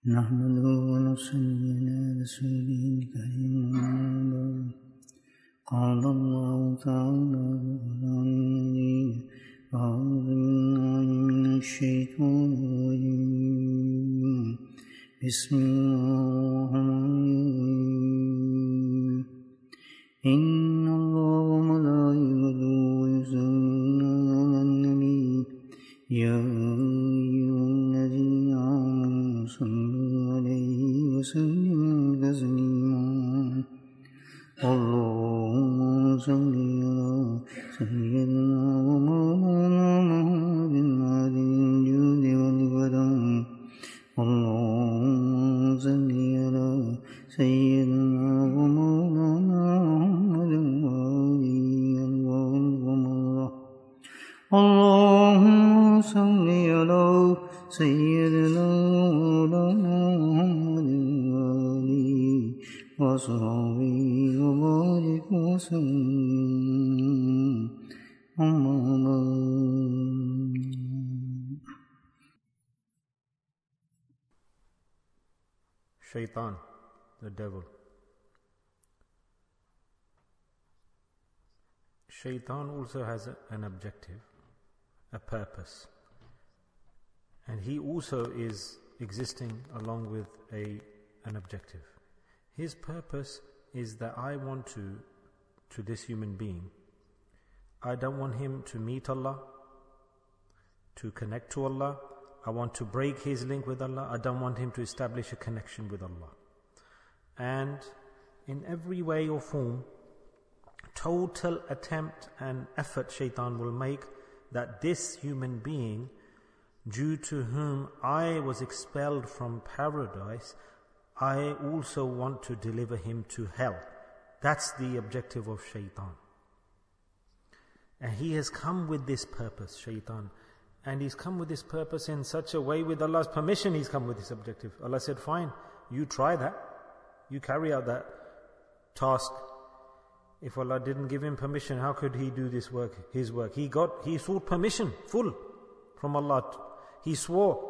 نحمده ونصلي على رسوله الكريم. قال الله تعالى أعوذ بالله من الشيطان الرجيم. بسم الله الرحمن الرحيم. إن الله وملائكته يصلون على النبي يا أيها الذين آمنوا صلوا عليه وسلموا تسليما. اللهم صل على سيدنا ومولانا محمد هادي الجود والكرم. اللهم صل على سيدنا ومولانا محمد وآله الله. اللهم صل على سيدنا ومولانا محمد وآله وصحبه وبارك وسلم. أما بعد. Shaitan, the devil. Shaitan also has an objective, a purpose. And he also is existing along with an objective. His purpose is that I want to this human being, I don't want him to meet Allah, to connect to Allah. I want to break his link with Allah. I don't want him to establish a connection with Allah. And in every way or form, total attempt and effort Shaitan will make that this human being, due to whom I was expelled from paradise, I also want to deliver him to hell. That's the objective of Shaitan. And he has come with this purpose, Shaitan. And he's come with this purpose in such a way, with Allah's permission, he's come with this objective. Allah said, fine, you try that. You carry out that task. If Allah didn't give him permission, how could he do this work, his work? He sought permission, full, from Allah. He swore,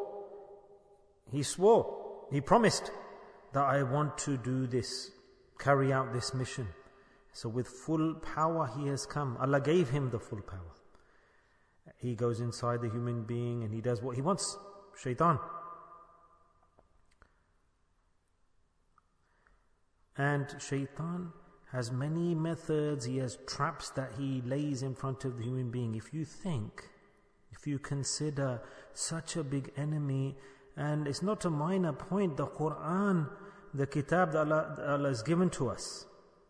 he promised that I want to do this, carry out this mission. So with full power he has come. Allah gave him the full power. He goes inside the human being and he does what he wants. Shaitan. And Shaitan has many methods. He has traps that he lays in front of the human being. If you consider such a big enemy, and it's not a minor point, the Quran, the kitab that Allah has given to us,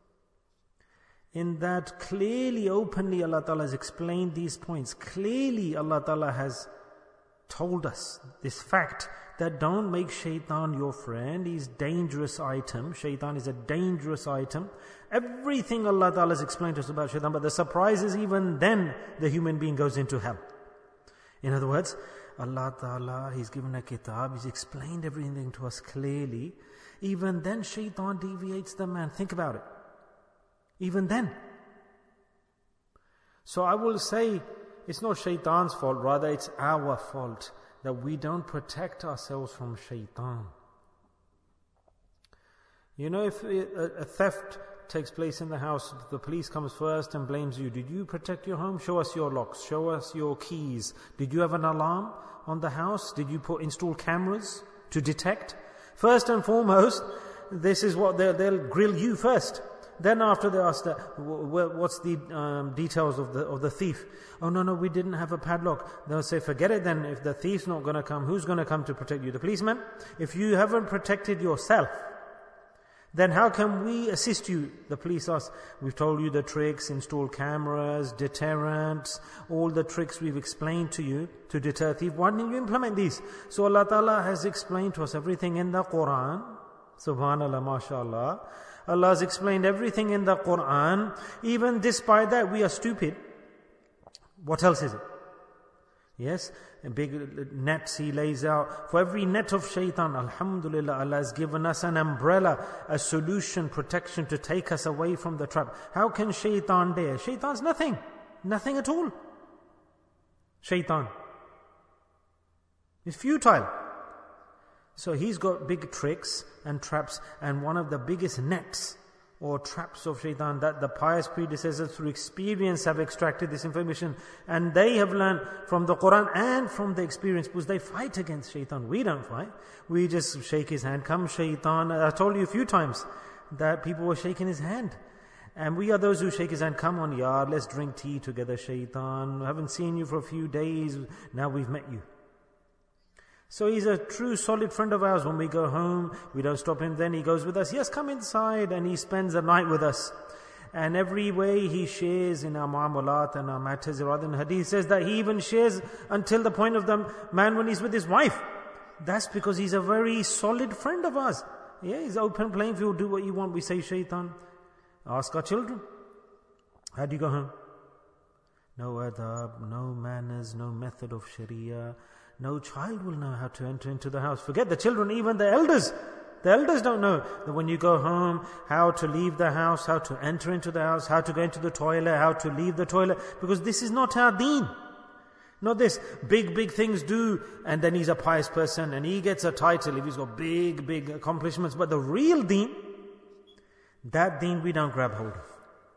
in that clearly, openly Allah Ta'ala has explained these points. Clearly Allah Ta'ala has told us this fact that don't make Shaitan your friend. He's a dangerous item. Shaitan is a dangerous item. Everything Allah Ta'ala has explained to us about Shaitan, but the surprise is even then the human being goes into hell. In other words, Allah Ta'ala, He's given a kitab, He's explained everything to us clearly. Even then Shaitan deviates the man. Think about it. Even then. So I will say, it's not Shaitan's fault, rather it's our fault that we don't protect ourselves from Shaitan. You know, if a theft takes place in the house, the police comes first and blames you. Did you protect your home? Show us your locks. Show us your keys. Did you have an alarm on the house? Did you install cameras to detect? First and foremost, this is what they'll grill you first. Then after they ask that, what's the details of the thief? Oh no, we didn't have a padlock. They'll say, forget it then. If the thief's not going to come, who's going to come to protect you? The policeman? If you haven't protected yourself, then how can we assist you? The police ask, we've told you the tricks, install cameras, deterrents, all the tricks we've explained to you to deter thief. Why didn't you implement these? So Allah Ta'ala has explained to us everything in the Quran. Subhanallah, mashallah. Allah has explained everything in the Quran. Even despite that, we are stupid. What else is it? Yes, big nets He lays out. For every net of Shaitan, alhamdulillah, Allah has given us an umbrella, a solution, protection to take us away from the trap. How can Shaitan dare? Shaitan's nothing. Nothing at all. Shaitan. It's futile. So he's got big tricks and traps, and one of the biggest nets or traps of shaitan that the pious predecessors through experience have extracted this information, and they have learned from the Quran and from the experience, because they fight against shaitan. We don't fight. We just shake his hand. Come shaitan. I told you a few times that people were shaking his hand. And we are those who shake his hand. Come on, yar, let's drink tea together, shaitan. I haven't seen you for a few days. Now we've met you. So he's a true solid friend of ours. When we go home, we don't stop him. Then he goes with us. Yes, come inside. And he spends the night with us. And every way he shares in our muamalat and our matters, rather than hadith says that he even shares until the point of the man when he's with his wife. That's because he's a very solid friend of ours. Yeah, he's open playing field. Do what you want. We say shaitan. Ask our children. How do you go home? No adab, no manners, no method of sharia. No child will know how to enter into the house. Forget the children, even the elders. The elders don't know that when you go home, how to leave the house, how to enter into the house, how to go into the toilet, how to leave the toilet. Because this is not our deen. Not this big things do, and then he's a pious person and he gets a title if he's got big accomplishments. But the real deen, that deen we don't grab hold of.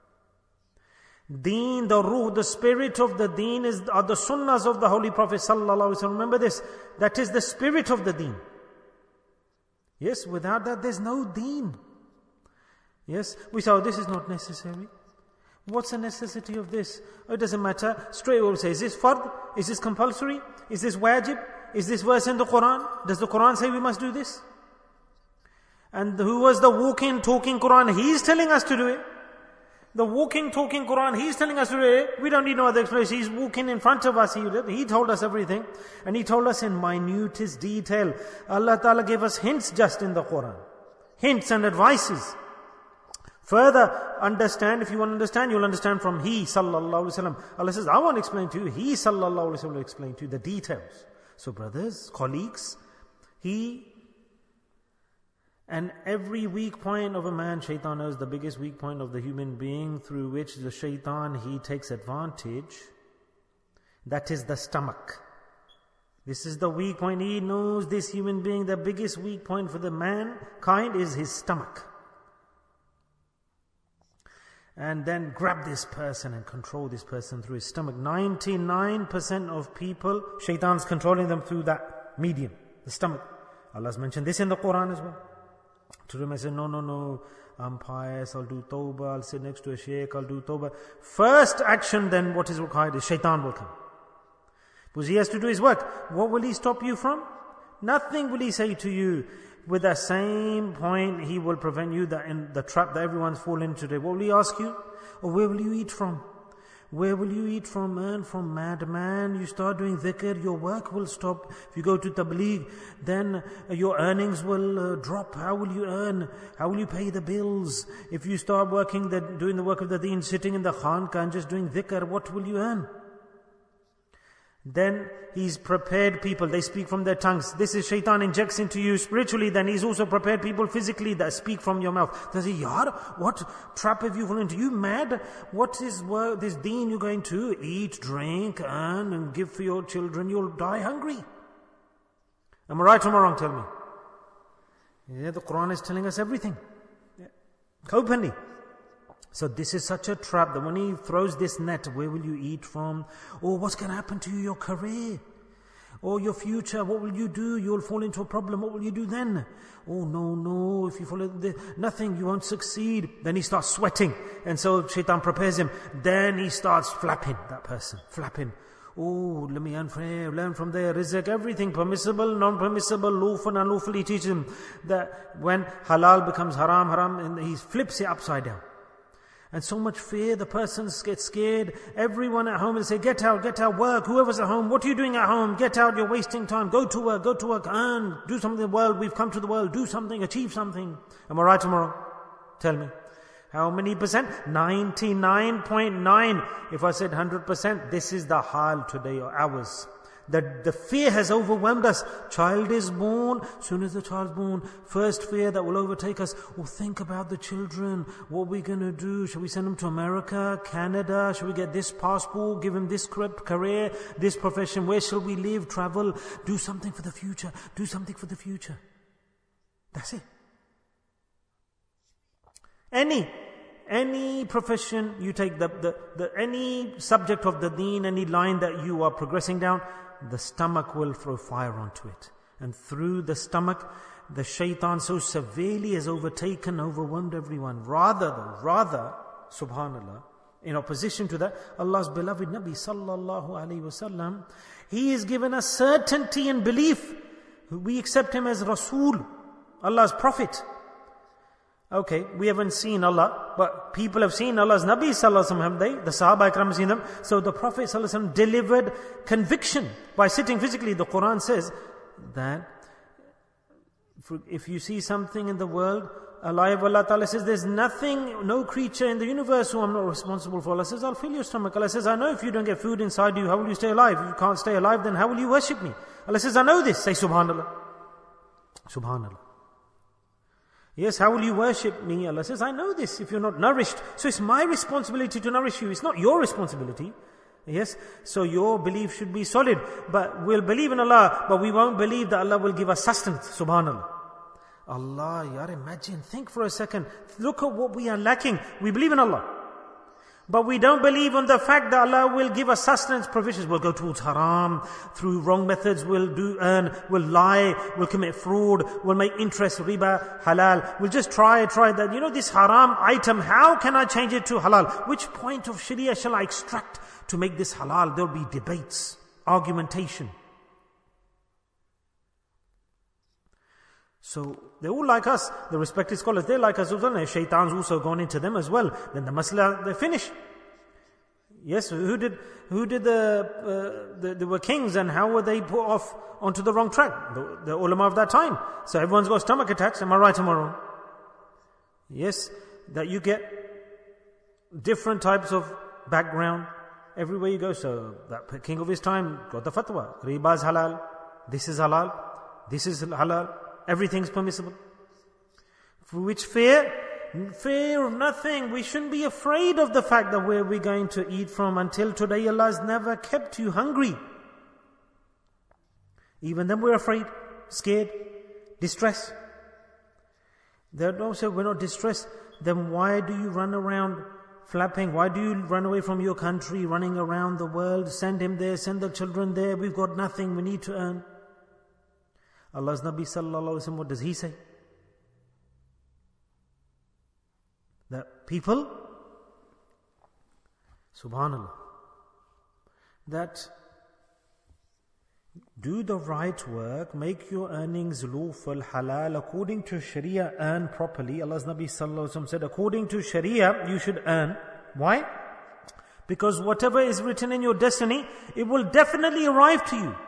Deen, the ruh, the spirit of the deen are the sunnahs of the Holy Prophet sallallahu alaihi wasallam. Remember this, that is the spirit of the deen. Yes, without that there's no deen. Yes, we say, oh, this is not necessary. What's the necessity of this? Oh, it doesn't matter. Straight away we'll say, is this fard? Is this compulsory? Is this wajib? Is this verse in the Quran? Does the Quran say we must do this? And who was the walking, talking Quran? He's telling us to do it. The walking, talking Quran, he's telling us to do it. We don't need no other explanation. He's walking in front of us. He told us everything. And he told us in minutest detail. Allah Ta'ala gave us hints just in the Quran. Hints and advices. Further understand, if you want to understand, you'll understand from He sallallahu alaihi wasallam. Allah says, I won't explain to you. He sallallahu alaihi wasallam will explain to you the details. So brothers, colleagues, and every weak point of a man, shaitan knows the biggest weak point of the human being through which the shaitan, he takes advantage. That is the stomach. This is the weak point. He knows this human being, the biggest weak point for the mankind is his stomach. And then grab this person and control this person through his stomach. 99% of people, shaitan's controlling them through that medium, the stomach. Allah's mentioned this in the Quran as well. To them I say, no, I'm pious, I'll do tawbah, I'll sit next to a sheikh, I'll do tawbah. First action then, what is required is shaitan will come. Because he has to do his work. What will he stop you from? Nothing will he say to you. With the same point, he will prevent you in the trap that everyone's fallen into today. What will he ask you? Or where will you eat from? Where will you eat from? Earn from madman. You start doing dhikr, your work will stop. If you go to tabligh, then your earnings will drop. How will you earn? How will you pay the bills? If you start doing the work of the deen, sitting in the khanqah and just doing dhikr, what will you earn? Then he's prepared people, they speak from their tongues. This is shaitan injects into you spiritually. Then he's also prepared people physically that speak from your mouth. They say, Yar, what trap have you fallen into? You mad? What is this deen you're going to? Eat, drink, earn and give for your children. You'll die hungry. Am I right or am I wrong? Tell me. Yeah, the Quran is telling us everything. Yeah. Openly. So this is such a trap that when he throws this net, where will you eat from? Or what's going to happen to you, your career? Or your future, what will you do? You'll fall into a problem, what will you do then? Oh no, if you follow nothing, you won't succeed. Then he starts sweating. And so shaitan prepares him. Then he starts flapping, that person, flapping. Oh, let me learn from there, rizq, everything, permissible, non-permissible, lawful, unlawful. He teaches him that when halal becomes haram, and he flips it upside down. And so much fear, the person gets scared. Everyone at home will say, get out, work. Whoever's at home, what are you doing at home? Get out, you're wasting time. Go to work, earn, do something in the world. We've come to the world, do something, achieve something. Am I right or wrong? Tell me. How many percent? 99.9. If I said 100%, this is the hal today or ours. The fear has overwhelmed us. Child is born. Soon as the child's born, first fear that will overtake us. Oh, think about the children. What are we going to do? Shall we send them to America, Canada? Shall we get this passport? Give him this career, this profession? Where shall we live, travel? Do something for the future. Do something for the future. That's it. Any profession you take, any subject of the deen, any line that you are progressing down, the stomach will throw fire onto it. And through the stomach, the shaitan so severely has overwhelmed everyone. Rather, subhanallah, in opposition to that, Allah's beloved Nabi sallallahu alaihi wasallam, he has given us certainty and belief. We accept him as Rasul, Allah's Prophet. Okay, we haven't seen Allah, but people have seen Allah's Nabi sallallahu alaihi wasallam, have they? The Sahaba Ikram have seen them. So the Prophet sallallahu alaihi wasallam delivered conviction by sitting physically. The Quran says that if you see something in the world, Allah Ta'ala says, there's nothing, no creature in the universe who I'm not responsible for. Allah says, I'll fill your stomach. Allah says, I know if you don't get food inside you, how will you stay alive? If you can't stay alive, then how will you worship me? Allah says, I know this. Say Subhanallah. Subhanallah. Yes, how will you worship me? Allah says, I know this if you're not nourished. So it's my responsibility to nourish you. It's not your responsibility. Yes, so your belief should be solid. But we'll believe in Allah, but we won't believe that Allah will give us sustenance. Subhanallah. Allah, yaar, imagine, think for a second. Look at what we are lacking. We believe in Allah, but we don't believe on the fact that Allah will give us sustenance, provisions. We'll go towards haram, through wrong methods, we'll we'll lie, we'll commit fraud, we'll make interest, riba, halal. We'll just try that, this haram item, how can I change it to halal? Which point of Sharia shall I extract to make this halal? There'll be debates, argumentation. So they're all like us, the respected scholars, they're like us. Shaitan's also gone into them as well. Then the masla, they finish. Yes, who did there were kings, and how were they put off onto the wrong track? The ulama of that time. So everyone's got stomach attacks. Am I right or am I wrong? Yes, that you get different types of background everywhere you go. So that king of his time got the fatwa. Riba is halal. This is halal. This is halal. Everything's permissible. For which fear of nothing. We shouldn't be afraid of the fact that where we're going to eat from. Until today, Allah has never kept you hungry. Even then we're afraid, scared, distressed. They don't say we're not distressed. Then why do you run around flapping? Why do you run away from your country, running around the world? Send him there, send the children there. We've got nothing, we need to earn. Allah's Nabi sallallahu alaihi wasallam, what does he say? That people, subhanallah, that do the right work, make your earnings lawful, halal, according to Sharia, earn properly. Allah's Nabi sallallahu alaihi wasallam said, according to Sharia, you should earn. Why? Because whatever is written in your destiny, it will definitely arrive to you.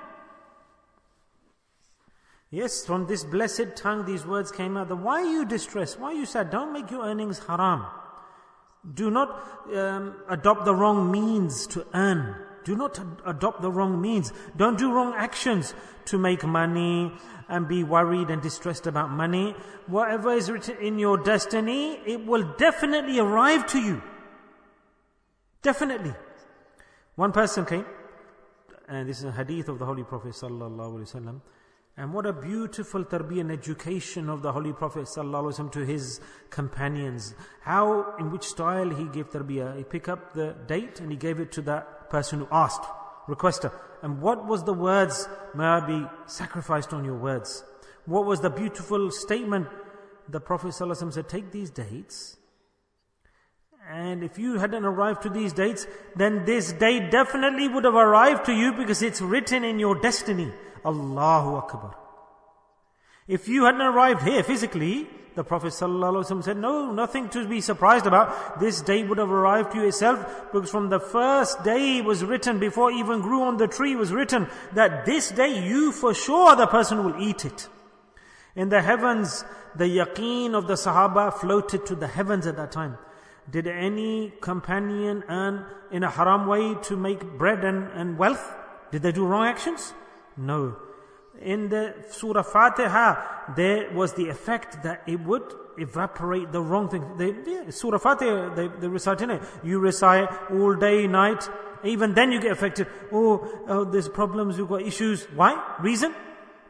Yes, from this blessed tongue, these words came out. Why are you distressed? Why are you sad? Don't make your earnings haram. Do not adopt the wrong means to earn. Do not adopt the wrong means. Don't do wrong actions to make money and be worried and distressed about money. Whatever is written in your destiny, it will definitely arrive to you. Definitely. One person came, and this is a hadith of the Holy Prophet sallallahu alaihi wasallam. And what a beautiful tarbiyah and education of the Holy Prophet ﷺ to his companions. How, in which style he gave tarbiyah. He picked up the date and he gave it to that person who asked, requester. And what was the words? May I be sacrificed on your words. What was the beautiful statement? The Prophet ﷺ said, take these dates. And if you hadn't arrived to these dates, then this date definitely would have arrived to you because it's written in your destiny. Allahu Akbar. If you hadn't arrived here physically, the Prophet ﷺ said, no, nothing to be surprised about. This day would have arrived to you itself, because from the first day was written, before it even grew on the tree was written, that this day you for sure the person will eat it. In the heavens, the yaqeen of the Sahaba floated to the heavens at that time. Did any companion earn in a haram way to make bread and wealth? Did they do wrong actions? No. In the Surah Fatiha, there was the effect that it would evaporate the wrong thing. Surah Fatiha, they recite in it. You recite all day, night. Even then you get affected. Oh, there's problems, you've got issues. Why? Reason?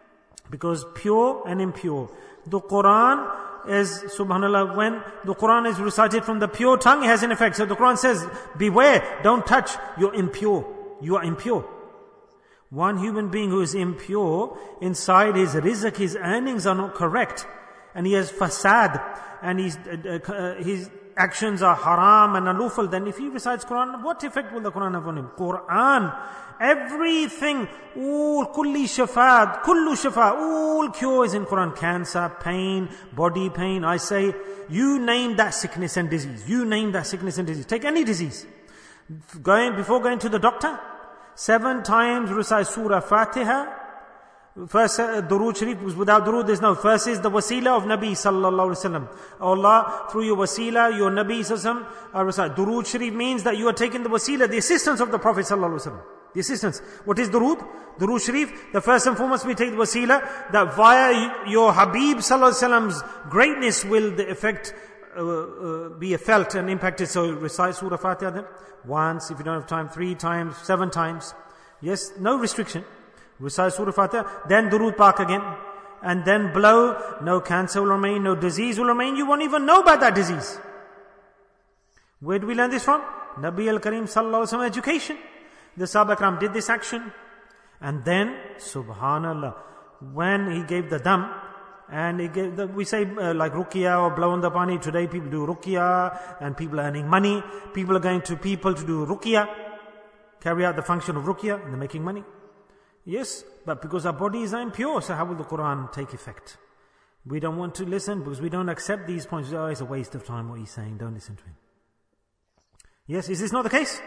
Because pure and impure. The Quran is, subhanAllah, when the Quran is recited from the pure tongue, it has an effect. So the Quran says, beware, don't touch, you're impure. You are impure. One human being who is impure, inside his rizq, his earnings are not correct. And he has fasad, and his actions are haram and unlawful. Then if he recites Quran, what effect will the Quran have on him? Quran, everything, all kulli shafaat, kullu shafa, all cure is in Quran. Cancer, pain, body pain. I say, you name that sickness and disease. You name that sickness and disease. Take any disease. Before going to the doctor, 7 times recite Surah Fatiha. First, Durood Sharif, because without Durood there's no. First is the wasila of Nabi sallallahu alaihi wasallam. Allah, through your wasila, your Nabi sallallahu alaihi wasallam, recite. Durood Sharif means that you are taking the wasila, the assistance of the Prophet sallallahu alaihi wasallam. The assistance. What is Durood? Durood Sharif, the first and foremost we take the wasila, that via your Habib sallallahu alaihi wasallam's greatness will the effect be felt and impacted. So recite Surah Fatiha then. Once, if you don't have time, 3 times, 7 times. Yes, no restriction. Recite Surah Fatiha, then Durood Pak again. And then blow, no cancer will remain, no disease will remain. You won't even know about that disease. Where do we learn this from? Nabi al-Kareem sallallahu alaihi wasallam education. The Sahaba Ikram did this action. And then, subhanallah, when he gave the dam, and he gave we say like ruqya or blow on the pani. Today people do ruqya and people are earning money. People are going to people to do ruqya, carry out the function of ruqya, and they're making money. Yes, but because our bodies are impure, so how will the Quran take effect? We don't want to listen because we don't accept these points. Oh, it's a waste of time what he's saying, don't listen to him. Yes, is this not the case?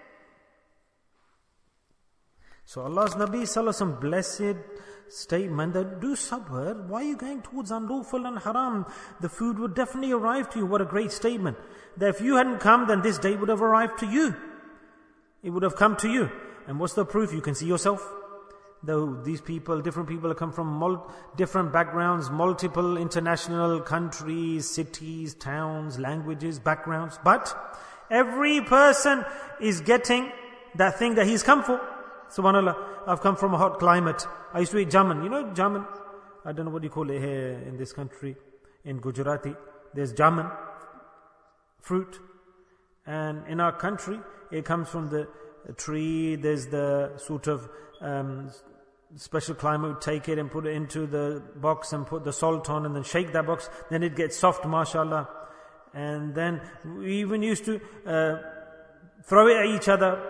So Allah's Nabi sallallahu alaihi wasallam blessed statement that do sabr, why are you going towards unlawful and haram? The food would definitely arrive to you. What a great statement. That if you hadn't come, then this day would have arrived to you. It would have come to you. And what's the proof? You can see yourself. Though these people, different people have come from different backgrounds, multiple international countries, cities, towns, languages, backgrounds. But every person is getting that thing that he's come for. Subhanallah, I've come from a hot climate. I used to eat jamun. You know jamun? I don't know what you call it here in this country. In Gujarati, there's jamun, fruit. And in our country, it comes from the tree. There's the sort of special climate. We take it and put it into the box and put the salt on and then shake that box. Then it gets soft, mashallah. And then we even used to throw it at each other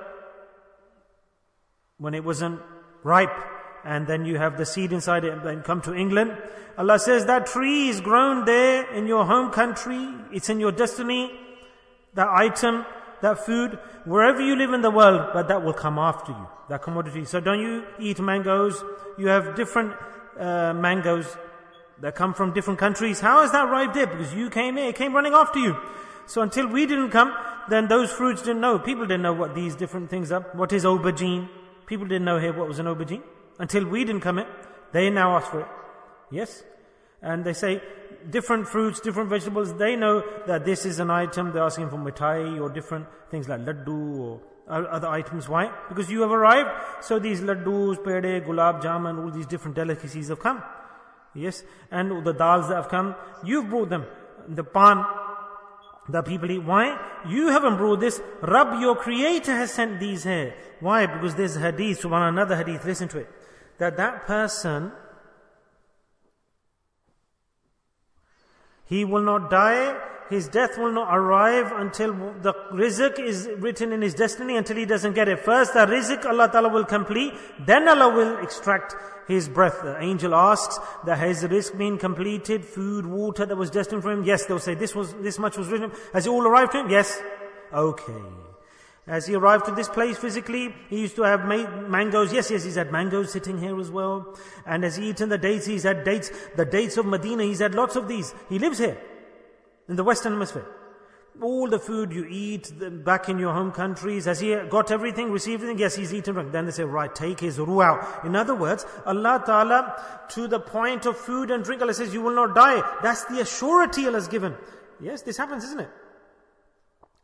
when it wasn't ripe, and then you have the seed inside it, and then come to England. Allah says that tree is grown there in your home country, it's in your destiny, that item, that food, wherever you live in the world, but that will come after you, that commodity. So don't you eat mangoes, you have different mangoes that come from different countries. How has that arrived there? Because you came here, it came running after you. So until we didn't come, then those fruits didn't know. People didn't know what these different things are. What is aubergine? People didn't know here what was an aubergine. Until we didn't come in, they now ask for it. Yes? And they say, different fruits, different vegetables, they know that this is an item. They're asking for mithai or different things like laddu or other items. Why? Because you have arrived. So these laddus, pede, gulab jamun, all these different delicacies have come. Yes? And the dals that have come, you've brought them. The pan that people eat. Why? You haven't brought this. Rabb, your creator, has sent these here. Why? Because there's a hadith, subhanAllah, another hadith, listen to it. That person, he will not die, his death will not arrive until the rizq is written in his destiny, until he doesn't get it. First, the rizq Allah Ta'ala will complete, then Allah will extract his breath. The angel asks, that has the rizq been completed? Food, water that was destined for him? Yes. They'll say, this much was written. Has it all arrived to him? Yes. Okay. As he arrived to this place physically, he used to have mangoes. Yes, he's had mangoes sitting here as well. And as he eaten the dates, he's had dates. The dates of Medina, he's had lots of these. He lives here, in the Western Hemisphere. All the food you eat back in your home countries, has he got everything, received everything? Yes, he's eaten. Then they say, right, take his ruh out. In other words, Allah Ta'ala, to the point of food and drink, Allah says, you will not die. That's the assurity Allah has given. Yes, this happens, isn't it?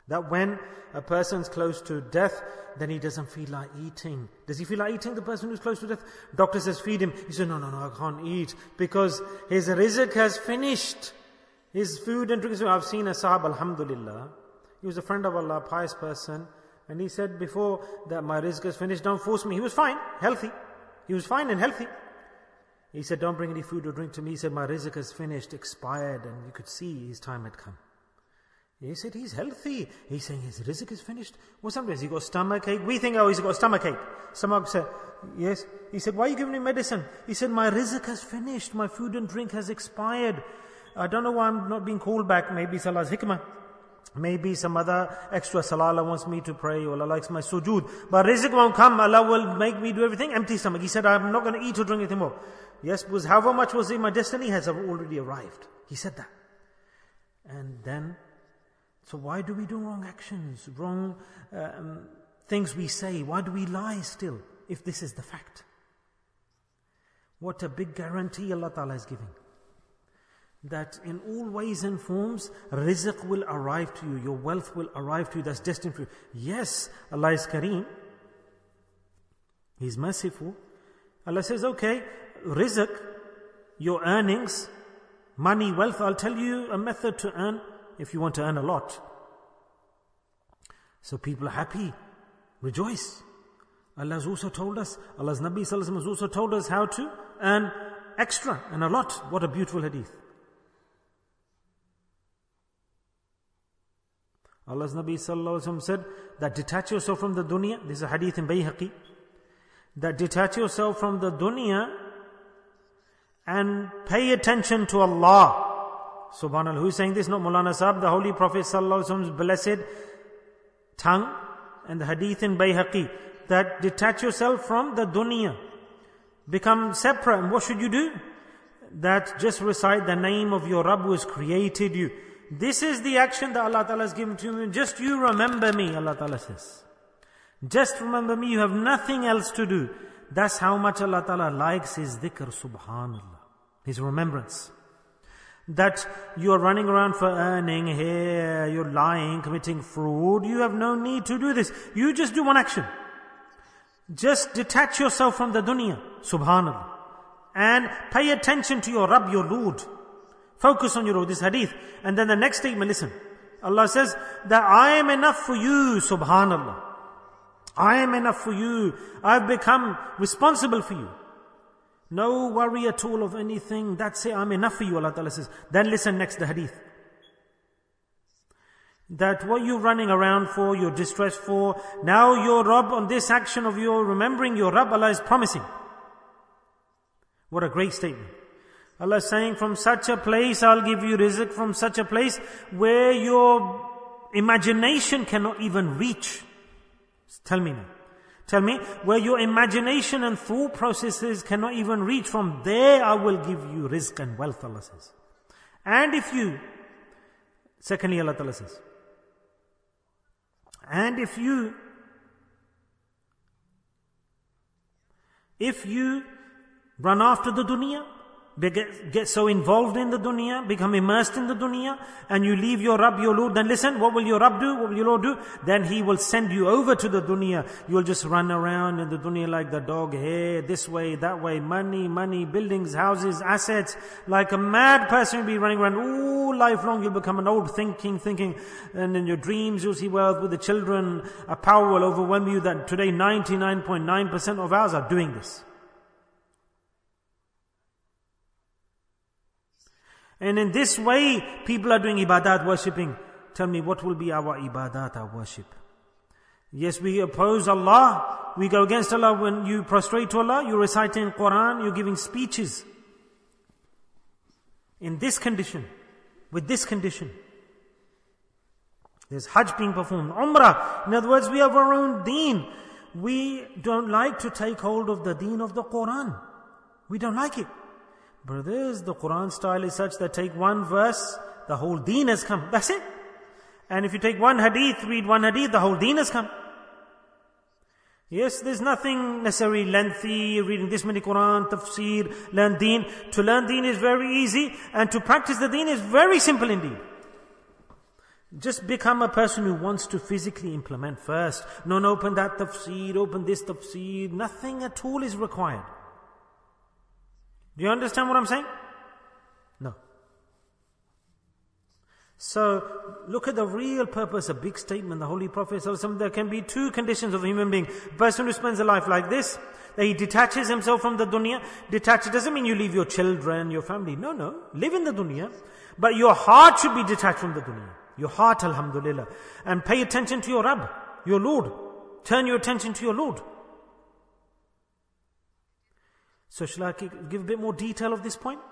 That when a person's close to death, then he doesn't feel like eating. Does he feel like eating, the person who's close to death? Doctor says, feed him. He says, no, I can't eat because his rizq has finished. His food and drink. I've seen a sahab, alhamdulillah. He was a friend of Allah, pious person. And he said before that my rizq is finished, don't force me. He was fine, healthy. He was fine and healthy. He said, don't bring any food or drink to me. He said, my rizq is finished, expired, and you could see his time had come. He said, he's healthy. He's saying his rizq is finished. Well, sometimes he got stomach ache. We think, he's got stomach ache. Stomach said, yes. He said, why are you giving me medicine? He said, my rizq has finished. My food and drink has expired. I don't know why I'm not being called back. Maybe it's Allah's hikmah. Maybe some other extra salah Allah wants me to pray, or Allah likes my sujood. But rizq won't come. Allah will make me do everything empty stomach. He said, I'm not going to eat or drink anything more. Yes, because however much was in my destiny has already arrived. He said that. And then, so why do we do wrong actions, wrong things we say? Why do we lie still, if this is the fact? What a big guarantee Allah Ta'ala is giving. That in all ways and forms, rizq will arrive to you, your wealth will arrive to you, that's destined for you. Yes, Allah is Kareem. He's merciful. Allah says, okay, rizq, your earnings, money, wealth, I'll tell you a method to earn if you want to earn a lot. So people are happy, rejoice. Allah has also told us, Allah's Nabi Sallallahu Alaihi Wasallam has also told us how to earn extra and a lot. What a beautiful hadith. Allah's Nabi Sallallahu Alaihi Wasallam said that detach yourself from the dunya. This is a hadith in Bayhaqi. That detach yourself from the dunya and pay attention to Allah. Subhanallah. Who is saying this? Not Maulana Sahib. The Holy Prophet Sallallahu Alaihi Wasallam's blessed tongue, and the hadith in Bayhaqi. That detach yourself from the dunya. Become separate. And what should you do? That just recite the name of your Rabb who has created you. This is the action that Allah Ta'ala has given to you. Just you remember me, Allah Ta'ala says. Just remember me, you have nothing else to do. That's how much Allah Ta'ala likes His dhikr, subhanallah. His remembrance. That you are running around for earning here, you're lying, committing fraud. You have no need to do this. You just do one action. Just detach yourself from the dunya, subhanallah. And pay attention to your Rabb, your Lord. Focus on your Lord, this hadith. And then the next statement, listen. Allah says that I am enough for you, subhanallah. I am enough for you. I've become responsible for you. No worry at all of anything. That's it, I'm enough for you, Allah Ta'ala says. Then listen next, the hadith. That what you're running around for, you're distressed for, now your Rabb, on this action of your remembering your Rabb, Allah is promising. What a great statement. Allah is saying, from such a place I'll give you rizq, from such a place where your imagination cannot even reach. Tell me now. Tell me, where your imagination and thought processes cannot even reach, from there I will give you rizq and wealth, Allah says. And if you, secondly Allah Ta'ala says, and if you run after the dunya, get so involved in the dunya, become immersed in the dunya, and you leave your Rabb, your Lord, then listen, what will your Rabb do? What will your Lord do? Then He will send you over to the dunya. You'll just run around in the dunya like the dog, here, this way, that way, money, buildings, houses, assets. Like a mad person, you'll be running around all life long. You'll become an old thinking, and in your dreams you'll see wealth with the children. A power will overwhelm you that today 99.9% of ours are doing this. And in this way, people are doing ibadat, worshipping. Tell me, what will be our ibadat, our worship? Yes, we oppose Allah. We go against Allah. When you prostrate to Allah, you're reciting Quran, you're giving speeches. In this condition, with this condition. There's Hajj being performed, Umrah. In other words, we have our own deen. We don't like to take hold of the deen of the Quran. We don't like it. Brothers, the Quran style is such that take one verse, the whole deen has come. That's it. And if you take one hadith, read one hadith, the whole deen has come. Yes, there's nothing necessarily lengthy, reading this many Quran, tafsir, learn deen. To learn deen is very easy, and to practice the deen is very simple indeed. Just become a person who wants to physically implement first. Don't open that tafsir, open this tafsir. Nothing at all is required. Do you understand what I'm saying? No. So, look at the real purpose, a big statement, the Holy Prophet ﷺ, there can be two conditions of a human being. A person who spends a life like this, that he detaches himself from the dunya. Detach doesn't mean you leave your children, your family. No. Live in the dunya. But your heart should be detached from the dunya. Your heart, alhamdulillah. And pay attention to your Rabb, your Lord. Turn your attention to your Lord. So shall I give a bit more detail of this point?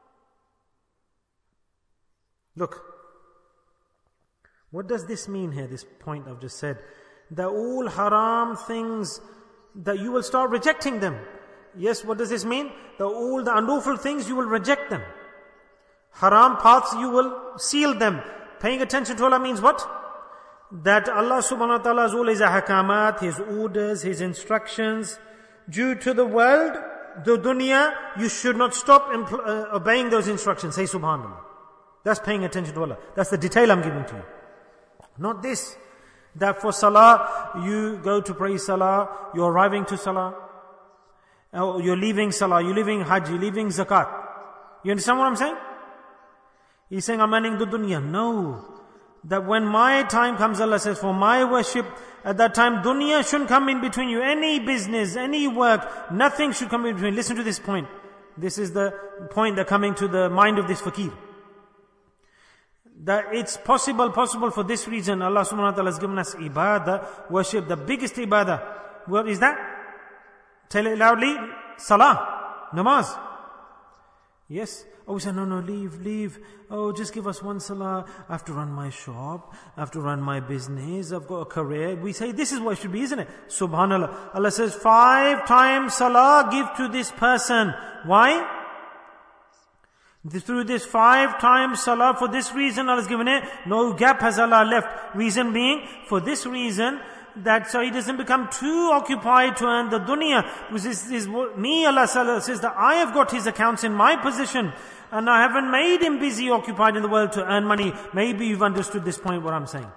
Look. What does this mean here, this point I've just said? That all haram things, that you will start rejecting them. Yes, what does this mean? That all the unlawful things, you will reject them. Haram paths, you will seal them. Paying attention to Allah means what? That Allah subhanahu wa ta'ala's all His ahkamat, His orders, His instructions. Due to the world, the dunya, you should not stop obeying those instructions. Say subhanallah. That's paying attention to Allah. That's the detail I'm giving to you. Not this, that for salah, you go to pray salah, you're arriving to salah, or you're leaving salah, you're leaving hajj, you're leaving zakat. You understand what I'm saying? He's saying, I'm earning the dunya. No. That when my time comes, Allah says, for my worship, at that time, dunya shouldn't come in between you. Any business, any work, nothing should come in between. Listen to this point. This is the point that coming to the mind of this fakir. That it's possible for this reason. Allah subhanahu wa ta'ala has given us ibadah, worship, the biggest ibadah. What is that? Tell it loudly. Salah, namaz. Yes. Oh, we say, no, leave. Oh, just give us one salah. I have to run my shop. I have to run my business. I've got a career. We say, this is what it should be, isn't it? Subhanallah. Allah says, 5 times salah give to this person. Why? Through this 5 times salah, for this reason Allah has given it. No gap has Allah left. Reason being, for this reason, that so he doesn't become too occupied to earn the dunya. Which is me, Allah says that I have got his accounts in my position. And I haven't made him busy occupied in the world to earn money. Maybe you've understood this point, what I'm saying.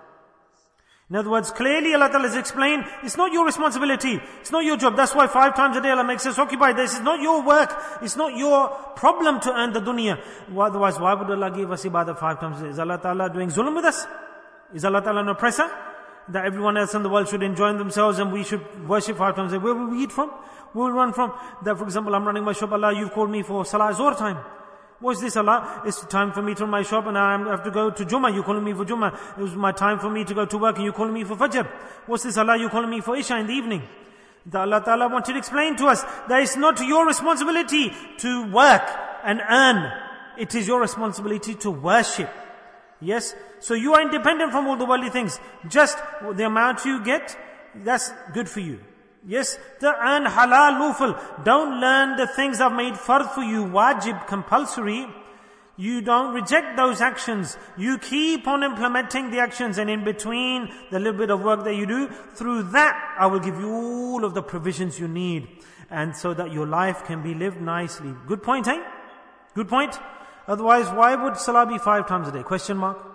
In other words, clearly Allah Ta'ala has explained, it's not your responsibility. It's not your job. That's why 5 times a day Allah makes us occupied. This is not your work. It's not your problem to earn the dunya. Otherwise, why would Allah give us ibadah 5 times a day? Is Allah Ta'ala doing zulm with us? Is Allah Ta'ala an oppressor? That everyone else in the world should enjoy themselves and we should worship 5 times a day. Where will we eat from? Where will we run from? That, for example, I'm running my shop. Allah, you've called me for Salah Zuhr time. What's this, Allah? It's time for me to run my shop and I have to go to Jummah. You're calling me for Jummah. It was my time for me to go to work and you're calling me for Fajr. What's this, Allah? You're calling me for Isha in the evening. That Allah Ta'ala wanted to explain to us that it's not your responsibility to work and earn. It is your responsibility to worship. Yes? So you are independent from all the worldly things. Just the amount you get, that's good for you. Yes, to earn halal, lawful. Don't learn the things I've made fard for you, wajib, compulsory. You don't reject those actions. You keep on implementing the actions, and in between the little bit of work that you do, through that I will give you all of the provisions you need. And so that your life can be lived nicely. Good point, eh? Good point. Otherwise, why would salah be 5 times a day? Question mark.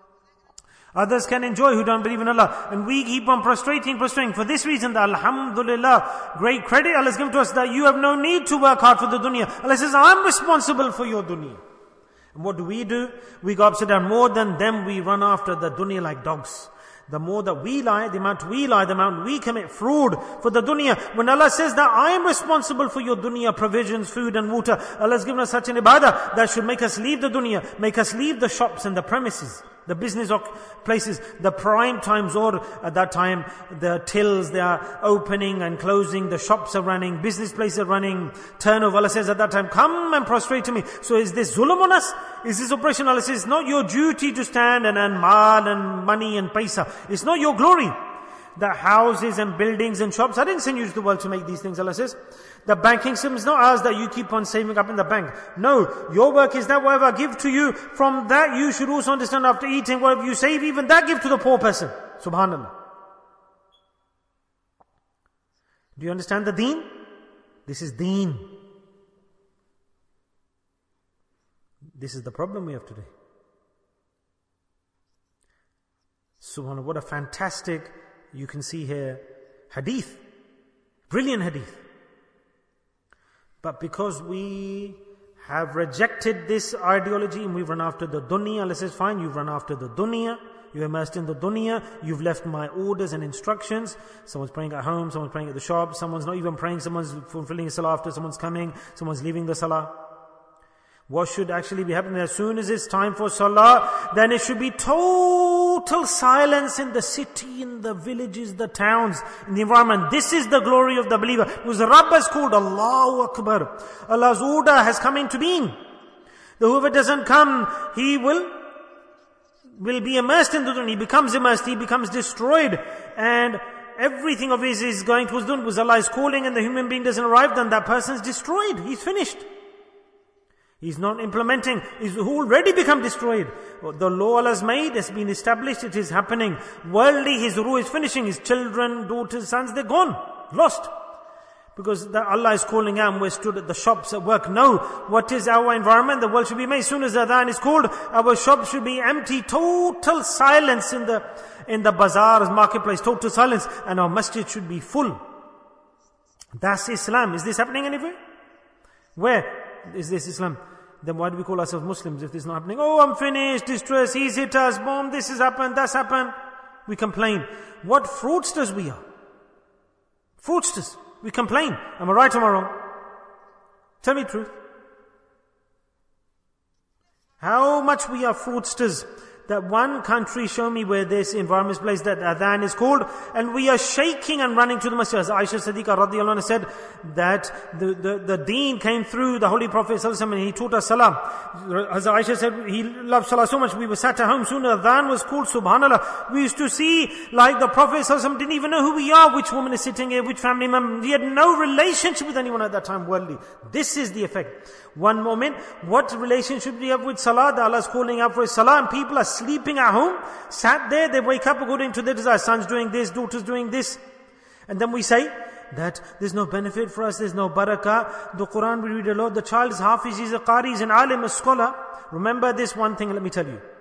Others can enjoy who don't believe in Allah. And we keep on prostrating. For this reason, that alhamdulillah, great credit Allah has given to us that you have no need to work hard for the dunya. Allah says, I'm responsible for your dunya. And what do? We go upside down. More than them, we run after the dunya like dogs. The more that we lie, the amount we commit fraud for the dunya. When Allah says that I am responsible for your dunya, provisions, food and water, Allah has given us such an ibadah that should make us leave the dunya, make us leave the shops and the premises, the business places, the prime times, or at that time, the tills, they are opening and closing, the shops are running, business places are running, turnover. Allah says at that time, come and prostrate to me. So is this zulm on us? Is this oppression? Allah says, it's not your duty to stand and earn mal and money and paisa. It's not your glory. The houses and buildings and shops, I didn't send you to the world to make these things, Allah says. The banking system is not ours that you keep on saving up in the bank. No, your work is that whatever I give to you, from that you should also understand after eating, whatever you save, even that give to the poor person. Subhanallah. Do you understand the deen? This is deen. This is the problem we have today. Subhanallah, what a fantastic, you can see here, hadith. Brilliant hadith. But because we have rejected this ideology and we've run after the dunya, Allah says, fine, you've run after the dunya, you're immersed in the dunya, you've left my orders and instructions. Someone's praying at home, someone's praying at the shop, someone's not even praying, someone's fulfilling the salah after someone's coming, someone's leaving the salah. What should actually be happening? As soon as it's time for salah, then it should be total silence in the city, in the villages, the towns, in the environment. This is the glory of the believer. Because Rabb has called Allahu Akbar. Allah's order has come into being. Whoever doesn't come, he will be immersed in the dunya. He becomes immersed, he becomes destroyed. And everything of his is going towards dunya. Because Allah is calling and the human being doesn't arrive, then that person is destroyed. He's finished. He's not implementing. He's already become destroyed. The law Allah has made has been established. It is happening. Worldly, his ruh is finishing. His children, daughters, sons, they're gone. Lost. Because Allah is calling out and we're stood at the shops at work. No. What is our environment? The world should be made. As soon as the adhan is called, our shops should be empty. Total silence in the bazaar, marketplace. Total silence. And our masjid should be full. That's Islam. Is this happening anywhere? Where is this Islam? Then why do we call ourselves Muslims if this is not happening? Oh, I'm finished, distress, he's hit us, boom, this has happened, that's happened. We complain. What fraudsters we are. Fraudsters. We complain. Am I right or am I wrong? Tell me the truth. How much we are fraudsters. That one country, show me where this environment is placed, that adhan is called, and we are shaking and running to the masjid. As Aisha Siddiqa radiallahu anha said, that the deen came through the Holy Prophet sallallahu alaihi wasallam and he taught us salah. As Aisha said, he loved salah so much, we were sat at home, soon as adhan was called, subhanallah, we used to see, like the Prophet sallallahu alaihi wasallam didn't even know who we are, which woman is sitting here, which family member. He had no relationship with anyone at that time, worldly. This is the effect. One moment, what relationship do you have with salah? That Allah is calling out for his salah, and people are sleeping at home, sat there, they wake up according to their desire. Son's doing this, daughter's doing this. And then we say that there's no benefit for us, there's no barakah. The Quran we read a lot, the child is hafiz, he's a qari, he's an alim, a scholar. Remember this one thing, let me tell you.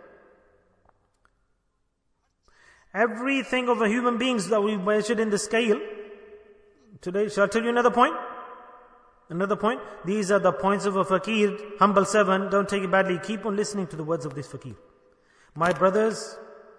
Everything of a human beings that we measured in the scale. Today, shall I tell you another point? Another point. These are the points of a fakir, humble servant. Don't take it badly. Keep on listening to the words of this fakir. My brothers,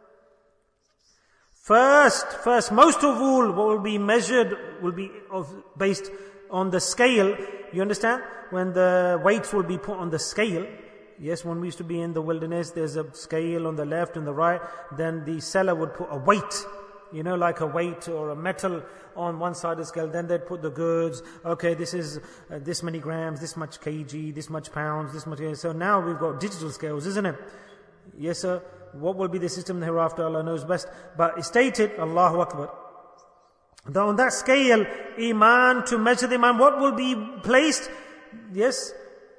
first, most of all, what will be measured will be based on the scale. You understand? When the weights will be put on the scale. Yes, when we used to be in the wilderness, there's a scale on the left and the right. Then the seller would put a weight. You know, like a weight or a metal on one side of the scale. Then they'd put the goods. Okay, this is this many grams, this much kg, this much pounds, this much. So now we've got digital scales, isn't it? Yes, sir. What will be the system hereafter? Allah knows best. But it's stated, Allahu Akbar. On that scale, Iman, to measure the Iman, what will be placed? Yes,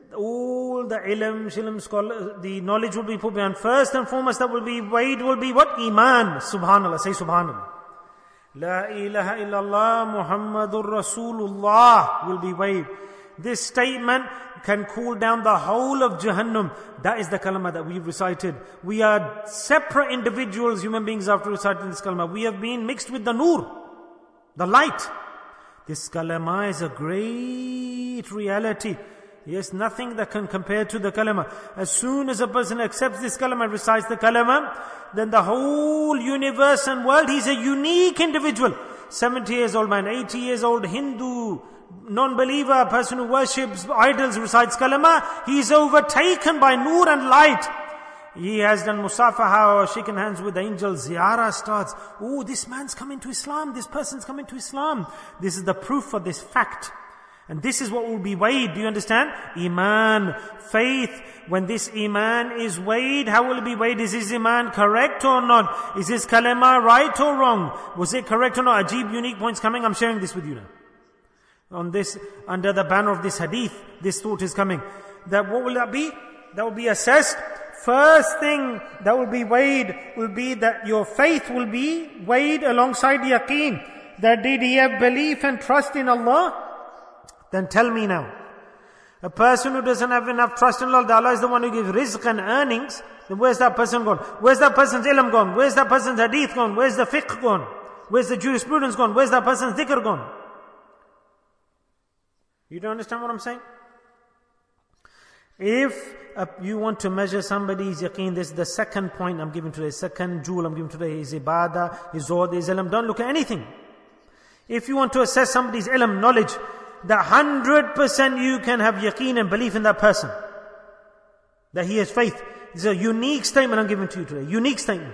all the ilm, shilm, scholar, the knowledge will be put behind. First and foremost that will be weighed will be what? Iman. Subhanallah. Say Subhanallah. La ilaha illallah Muhammadur Rasulullah will be weighed. This statement can cool down the whole of Jahannam. That is the kalama that we've recited. We are separate individuals, human beings, after reciting this kalama. We have been mixed with the nur, the light. This kalama is a great reality. Yes, nothing that can compare to the kalama. As soon as a person accepts this kalama, recites the kalama, then the whole universe and world, he's a unique individual. 70 years old man, 80 years old Hindu, non-believer, person who worships idols, recites kalama, he is overtaken by nur and light. He has done musafaha or shaken hands with the angels. Ziyarah starts. Oh, this man's coming to Islam. This person's coming to Islam. This is the proof for this fact. And this is what will be weighed. Do you understand? Iman, faith. When this Iman is weighed, how will it be weighed? Is his Iman correct or not? Is his kalama right or wrong? Was it correct or not? Ajib, unique points coming. I'm sharing this with you now. On this, under the banner of this hadith, this thought is coming. That what will that be? That will be assessed. First thing that will be weighed will be that your faith will be weighed alongside yaqeen. That did he have belief and trust in Allah? Then tell me now, A person who doesn't have enough trust in Allah, Allah is the one who gives rizq and earnings, then where's that person gone? Where's that person's ilm gone? Where's that person's hadith gone? Where's the fiqh gone? Where's the jurisprudence gone? Where's that person's dhikr gone? You don't understand what I'm saying? If you want to measure somebody's yaqeen, this is the second point I'm giving today, second jewel I'm giving today, is ibadah, is zuhd, is ilm. Don't look at anything. If you want to assess somebody's ilm, knowledge, that 100% you can have yaqeen and belief in that person, that he has faith. It's a unique statement I'm giving to you today. Unique statement.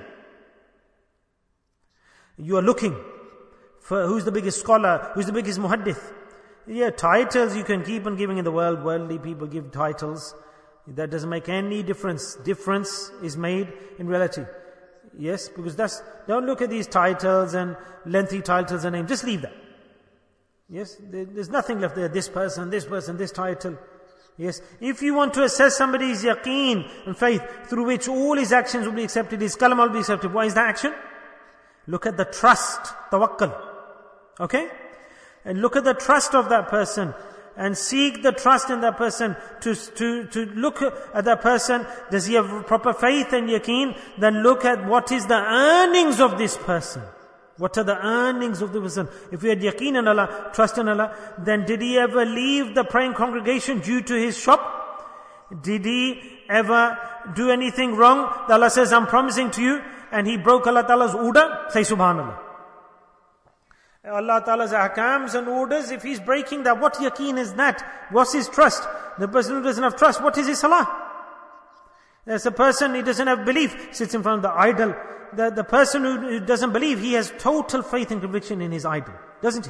You are looking for who's the biggest scholar, who's the biggest muhaddith. Yeah, titles you can keep on giving in the world. Worldly people give titles. That doesn't make any difference. Difference is made in reality. Yes, because don't look at these titles and lengthy titles and names. Just leave that. Yes, there's nothing left there. This person, this title. Yes, if you want to assess somebody's yaqeen and faith through which all his actions will be accepted, his kalam will be accepted, what is that action? Look at the trust, tawakkul. Okay? And look at the trust of that person and seek the trust in that person to look at that person. Does he have proper faith and yaqeen? Then look at what is the earnings of this person. What are the earnings of the person? If he had yaqeen in Allah, trust in Allah, then did he ever leave the praying congregation due to his shop? Did he ever do anything wrong? Allah says, I'm promising to you, and he broke Allah Ta'ala's order? Say subhanallah. Allah Ta'ala's ahkams and orders, if he's breaking that, what yaqeen is that? What's his trust? The person who doesn't have trust, what is his salah? There's a person, he doesn't have belief, sits in front of the idol. The person who doesn't believe, he has total faith and conviction in his idol, doesn't he?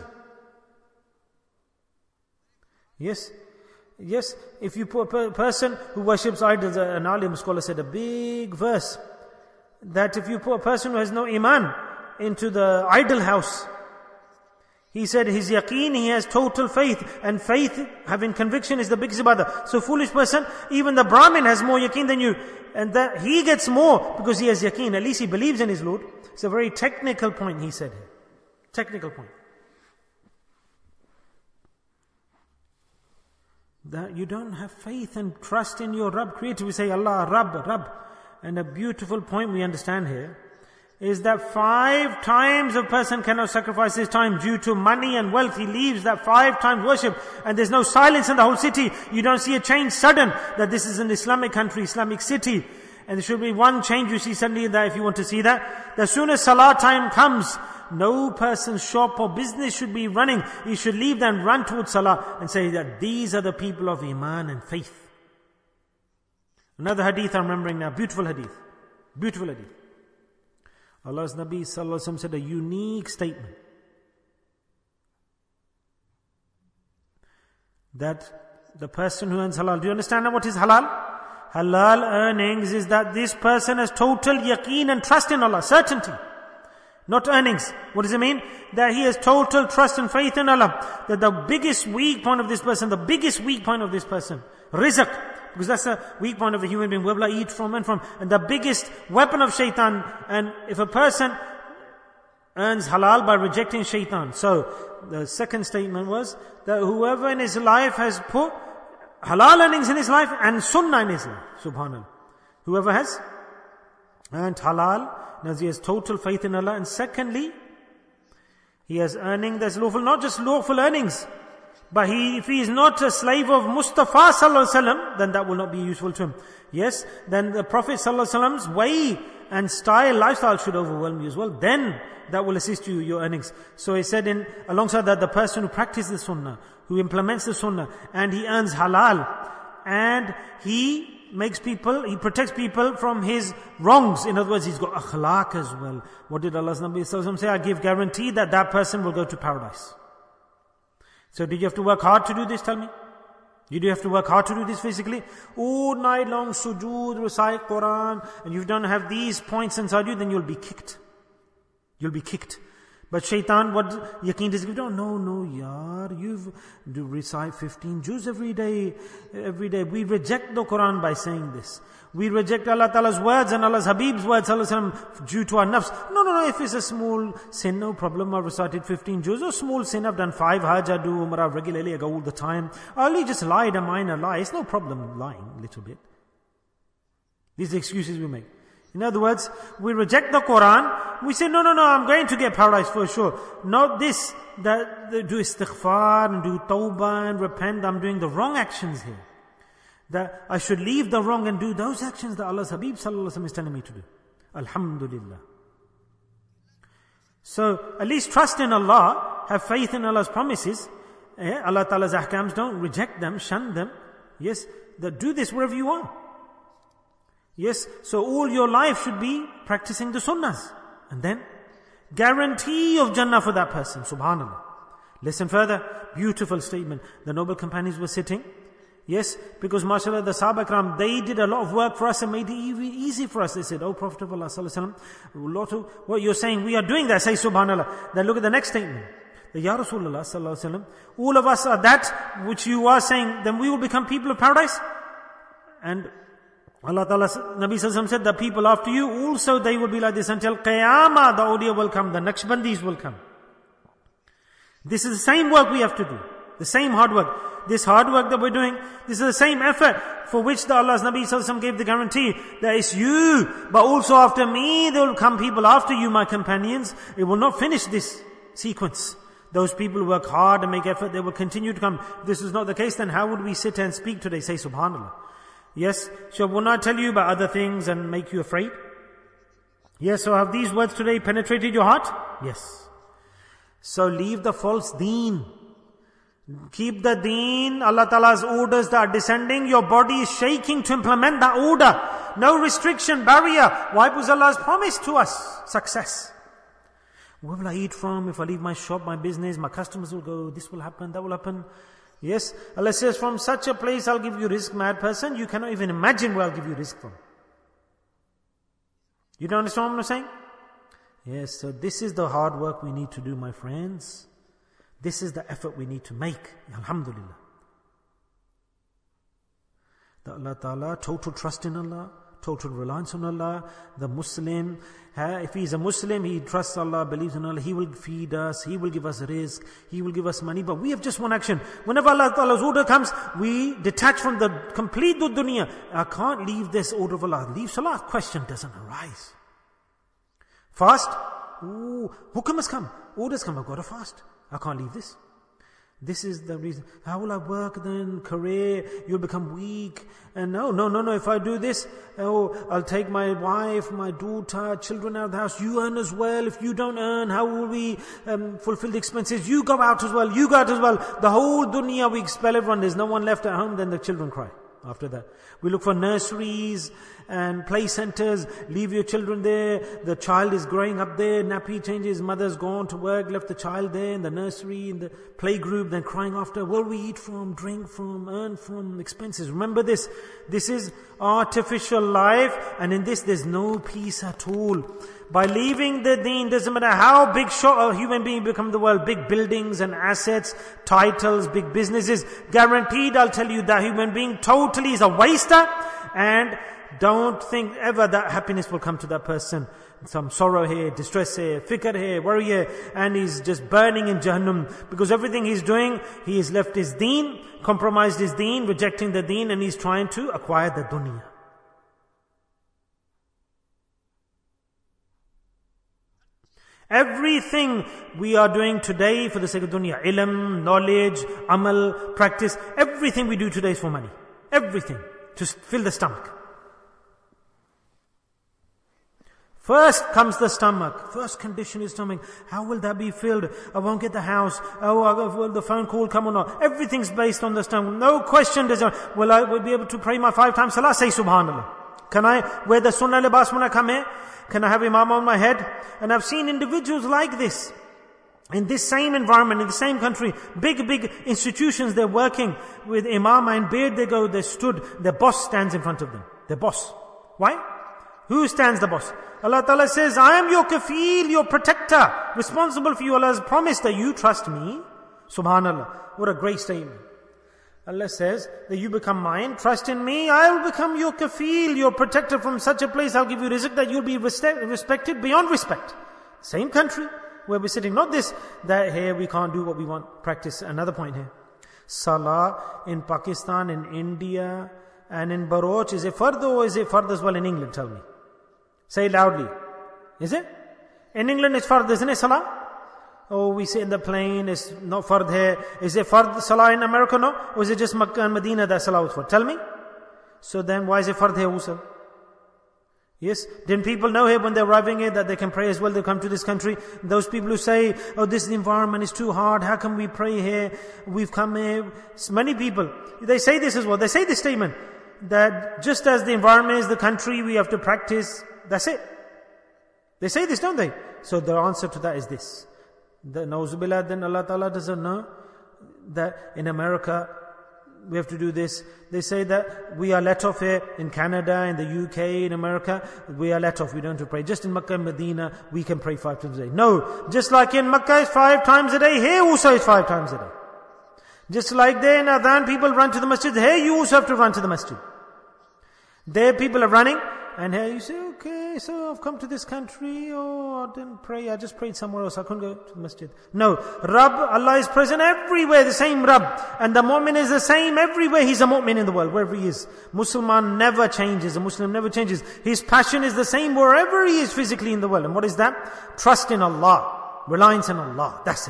Yes. Yes, if you put a person who worships idols, an alim scholar said a big verse, that if you put a person who has no iman into the idol house, he said his yaqeen, he has total faith, and faith, having conviction, is the biggest ibadah. So foolish person, even the Brahmin has more yaqeen than you, and that he gets more because he has yaqeen. At least he believes in his Lord. It's a very technical point he said here. Technical point. That you don't have faith and trust in your Rabb creator. We say Allah, Rabb. And a beautiful point we understand here is that 5 times a person cannot sacrifice his time due to money and wealth. He leaves that 5 times worship, and there's no silence in the whole city. You don't see a change sudden that this is an Islamic country, Islamic city. And there should be one change you see suddenly that if you want to see that. As soon as salah time comes, no person's shop or business should be running. He should leave and run towards salah and say that these are the people of iman and faith. Another hadith I'm remembering now, beautiful hadith. Beautiful hadith. Allah's Nabi Sallallahu Alaihi Wasallam said a unique statement. That the person who earns halal, do you understand now what is halal? Halal earnings is that this person has total yaqeen and trust in Allah, certainty. Not earnings. What does it mean? That he has total trust and faith in Allah. That the biggest weak point of this person, rizq, because that's the weak point of a human being, where will I eat from and from? And the biggest weapon of shaitan, and if a person earns halal by rejecting shaitan. So, the second statement was that whoever in his life has put halal earnings in his life and sunnah in his life, subhanallah. Whoever has earned halal, now he has total faith in Allah. And secondly, he has earning that's lawful, not just lawful earnings, but if he is not a slave of Mustafa Sallallahu Alaihi Wasallam, then that will not be useful to him. Yes, then the Prophet Sallallahu Alaihi Wasallam's way and lifestyle should overwhelm you as well. Then that will assist you, your earnings. So he said alongside that, the person who practices the sunnah, who implements the sunnah, and he earns halal, and he protects people from his wrongs. In other words, he's got akhlaq as well. What did Allah's Nabi Sallallahu Alaihi Wasallam say? I give guarantee that person will go to paradise. So did you have to work hard to do this, tell me? Did you have to work hard to do this physically? All night long, sujood, recite Quran, and you don't have these points inside you, then you'll be kicked. You'll be kicked. But shaitan, what yaqeen does give? No, yaar, you recite 15 juz every day. We reject the Quran by saying this. We reject Allah Ta'ala's words and Allah's Habib's words, due to our nafs. No, if it's a small sin, no problem. I've recited 15 juz, or small sin, I've done 5 hajj, I do umrah regularly, I go all the time. I only just lied, a minor lie. It's no problem lying a little bit. These are excuses we make. In other words, we reject the Quran. We say, no, I'm going to get paradise for sure. Not this, that do istighfar and do tawbah and repent. I'm doing the wrong actions here. That I should leave the wrong and do those actions that Allah's Habib sallallahu alaihi wasallam is telling me to do. Alhamdulillah. So, at least trust in Allah, have faith in Allah's promises. Allah Ta'ala's ahkams, don't reject them, shun them. Yes, do this wherever you are. Yes, so all your life should be practicing the sunnahs. And then, guarantee of Jannah for that person, subhanAllah. Listen further, beautiful statement. The noble companions were sitting. Yes, because mashallah, the Sahaba Ikram, they did a lot of work for us and made it easy for us. They said, oh Prophet of Allah sallallahu alaihi wasallam, what you're saying, we are doing that. Say subhanAllah. Then look at the next statement. The Ya Rasulullah sallallahu alaihi wasallam, all of us are that which you are saying, then we will become people of paradise. And Allah Ta'ala, Nabi Sallallahu said, the people after you also, they will be like this until Qiyamah, the Awliya will come, the Naqshbandis will come. This is the same work we have to do. The same hard work. This hard work that we're doing, this is the same effort for which the Allah's Nabi Sallallahu gave the guarantee that it's you, but also after me, there will come people after you, my companions. It will not finish this sequence. Those people who work hard and make effort, they will continue to come. If this is not the case, then how would we sit and speak today? Say subhanAllah. Yes, so will not tell you about other things and make you afraid? Yes, so have these words today penetrated your heart? Yes. So leave the false deen. Keep the deen, Allah Ta'ala's orders that are descending. Your body is shaking to implement that order. No restriction, barrier. Why? Because Allah has promised to us success. Where will I eat from? If I leave my shop, my business, my customers will go, this will happen, that will happen. Yes, Allah says, from such a place I'll give you rizq, mad person. You cannot even imagine where I'll give you rizq from. You don't understand what I'm saying? Yes, so this is the hard work we need to do, my friends. This is the effort we need to make. Alhamdulillah. The Allah Ta'ala, total trust in Allah, total reliance on Allah. The Muslim, if he is a Muslim, he trusts Allah, believes in Allah, He will feed us, He will give us rizq, He will give us money. But we have just one action. Whenever Allah Ta'ala's order comes, we detach from the complete dunya. I can't leave this order of Allah. Leave salah. Question doesn't arise. Fast. Ooh, hukam has come. Orders come. I've got to fast. I can't leave this. This is the reason. How will I work then? Career, you'll become weak. And no. If I do this, I'll take my wife, my daughter, children out of the house. You earn as well. If you don't earn, how will we fulfill the expenses? You go out as well. You go out as well. The whole dunya, we expel everyone. There's no one left at home. Then the children cry. After that, we look for nurseries and play centers. Leave your children there. The child is growing up there. Nappy changes. Mother's gone to work. Left the child there in the nursery, in the play group. Then crying after. Where we eat from, drink from, earn from, expenses. Remember this. This is artificial life, and in this there's no peace at all. By leaving the deen, doesn't matter how big shot a human being become in the world, big buildings and assets, titles, big businesses, guaranteed, I'll tell you, that human being totally is a waster, and don't think ever that happiness will come to that person. Some sorrow here, distress here, fikr here, worry here, and he's just burning in Jahannam, because everything he's doing, he has left his deen, compromised his deen, rejecting the deen, and he's trying to acquire the dunya. Everything we are doing today for the sake of dunya, ilm, knowledge, amal, practice, everything we do today is for money. Everything. To fill the stomach. First comes the stomach. First condition is stomach. How will that be filled? I won't get the house. Will the phone call come or not? Everything's based on the stomach. No question. Will I be able to pray my 5 times salah? Say subhanallah. Can I wear the sunnah libas when I come here? Can I have imam on my head? And I've seen individuals like this. In this same environment, in the same country, big institutions, they're working with imam and beard, they stood, their boss stands in front of them. Their boss. Why? Who stands the boss? Allah Ta'ala says, I am your kafeel, your protector, responsible for you. Allah has promised that you trust me. Subhanallah. What a great statement. Allah says that you become mine, trust in me, I will become your kafeel, your protector from such a place. I'll give you rizq that you'll be respected beyond respect. Same country where we're sitting. Not this, that here we can't do what we want. Practice. Another point here. Salah in Pakistan, in India, and in Baloch, is it fard or is it fard as well in England? Tell me. Say it loudly. Is it? In England it's fard, isn't it, Salah? Oh, we say in the plane, it's not fard here. Is it fard Salah in America? No? Or is it just Makkah and Medina that Salah was for? Tell me. So then why is it fard here also? Yes? Didn't people know here when they're arriving here that they can pray as well? They come to this country. Those people who say, oh, this environment is too hard. How can we pray here? We've come here. Many people, they say this as well. They say this statement, that just as the environment is the country, we have to practice. That's it. They say this, don't they? So the answer to that is this. Then Allah Ta'ala doesn't know that in America we have to do this. They say that we are let off here in Canada, in the UK, in America. We are let off. We don't have to pray. Just in Makkah and Medina, we can pray 5 times a day. No. Just like in Makkah is 5 times a day, here also is 5 times a day. Just like there in Adhan, people run to the masjid. Here you also have to run to the masjid. There people are running. And here you say, okay, so I've come to this country, I didn't pray, I just prayed somewhere else, I couldn't go to the masjid. No, Rabb, Allah is present everywhere, the same Rabb. And the mu'min is the same everywhere, he's a mu'min in the world, wherever he is. Muslim never changes, a Muslim never changes. His passion is the same wherever he is physically in the world. And what is that? Trust in Allah, reliance on Allah, that's it.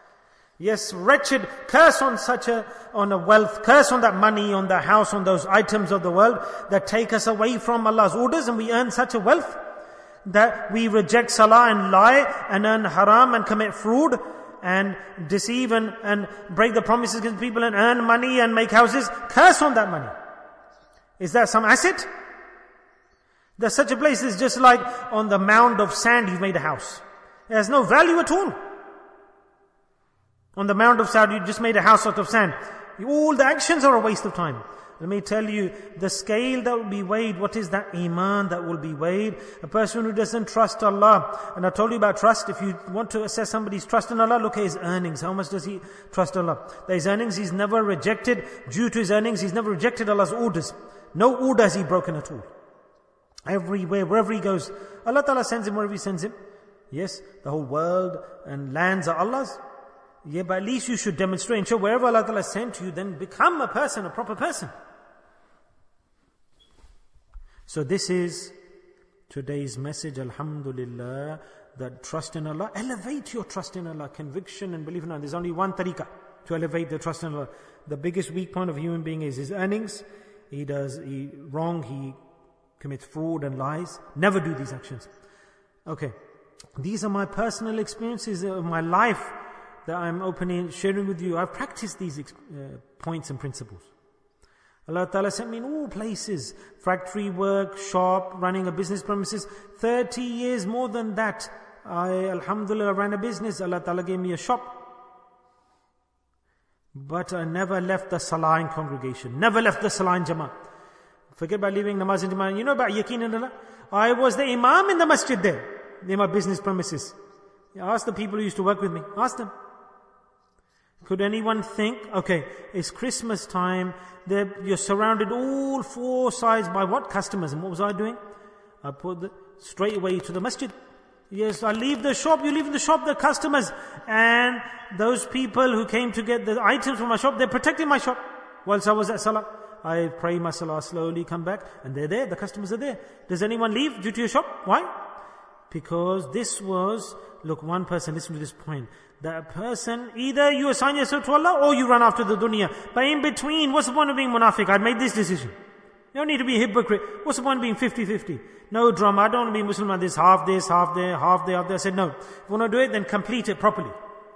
Yes, wretched, curse on a wealth, curse on that money, on the house, on those items of the world that take us away from Allah's orders, and we earn such a wealth that we reject salah and lie and earn haram and commit fraud and deceive and break the promises against people and earn money and make houses. Curse on that money. Is that some asset? There's such a place is just like on the mound of sand you've made a house. It has no value at all. On the mound of sand, you just made a house out of sand. All the actions are a waste of time. Let me tell you, the scale that will be weighed, what is that iman that will be weighed? A person who doesn't trust Allah. And I told you about trust. If you want to assess somebody's trust in Allah, look at his earnings. How much does he trust Allah? His earnings, he's never rejected. Due to his earnings, he's never rejected Allah's orders. No order has he broken at all. Everywhere, wherever he goes, Allah Ta'ala sends him wherever he sends him. Yes, the whole world and lands are Allah's. Yeah, but at least you should demonstrate and show wherever Allah Ta'ala sent you, then become a person, a proper person. So this is today's message, Alhamdulillah, that trust in Allah, elevate your trust in Allah, conviction and belief in Allah. There's only one tariqah to elevate the trust in Allah. The biggest weak point of a human being is his earnings. He commits fraud and lies. Never do these actions. Okay. These are my personal experiences of my life that I'm opening, sharing with you. I've practiced these points and principles. Allah Ta'ala sent me in all places. Factory work, shop, running a business premises. 30 years more than that. Alhamdulillah, ran a business. Allah Ta'ala gave me a shop. But I never left the salah in congregation. Never left the salah in jama'at. Forget about leaving namaz in jama'at. You know about yaqeen in Allah? I was the imam in the masjid there. In my business premises. Ask the people who used to work with me. Ask them. Could anyone think, okay, it's Christmas time, you're surrounded all 4 sides by what? Customers. And what was I doing? I put straight away to the masjid. Yes, I leave the shop, you leave in the shop, the customers. And those people who came to get the items from my shop, they're protecting my shop. Whilst I was at salah, I pray my salah, slowly come back, and they're there, the customers are there. Does anyone leave due to your shop? Why? Because this was, look, one person, listen to this point. That person, either you assign yourself to Allah or you run after the dunya. But in between, what's the point of being munafiq? I made this decision. You don't need to be a hypocrite. What's the point of being 50-50? No drama, I don't want to be Muslim like this, half there, half there. I said no. If you want to do it, then complete it properly.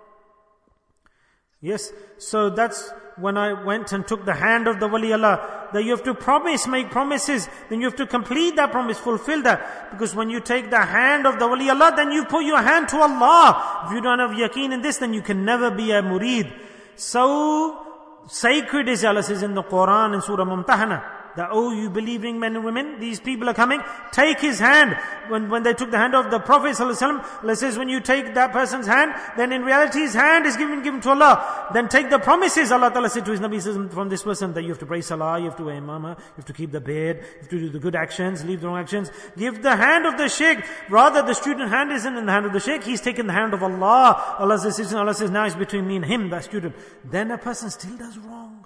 Yes, so that's when I went and took the hand of the Wali Allah, that you have to promise, make promises, then you have to complete that promise, fulfill that. Because when you take the hand of the Wali Allah, then you put your hand to Allah. If you don't have yaqeen in this, then you can never be a murid. So sacred is, Allah says in the Quran in Surah Mumtahana, that, oh, you believing men and women, these people are coming, take his hand. When they took the hand of the Prophet ﷺ, Allah says, when you take that person's hand, then in reality his hand is given to Allah. Then take the promises. Allah Ta'ala said to his Nabi from this person that you have to pray salah, you have to wear imamah, you have to keep the beard, you have to do the good actions, leave the wrong actions. Give the hand of the shaykh. Rather, the student hand isn't in the hand of the shaykh, he's taken the hand of Allah. Allah says, now it's between me and him, that student. Then a person still does wrong.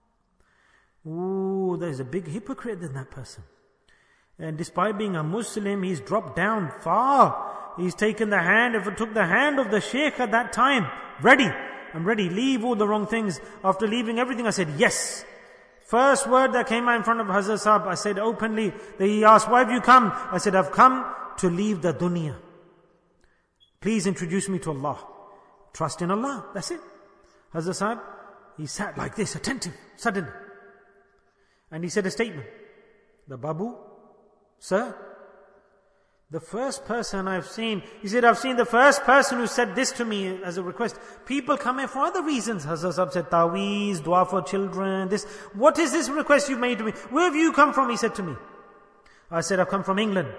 Ooh, there's a big hypocrite in that person. And despite being a Muslim, he's dropped down far. He's taken the hand, if it took the hand of the shaykh at that time, I'm ready, leave all the wrong things. After leaving everything, I said, yes. First word that came out in front of Hazrat Sahab, I said openly, he asked, why have you come? I said, I've come to leave the dunya. Please introduce me to Allah. Trust in Allah, that's it. Hazrat Sahab, he sat like this, attentive, suddenly. And he said a statement. The Babu, sir, the first person I've seen, he said, I've seen the first person who said this to me as a request. People come here for other reasons. Hazrat Sahab said, Taweez, dua for children, this. What is this request you've made to me? Where have you come from? He said to me. I said, I've come from England.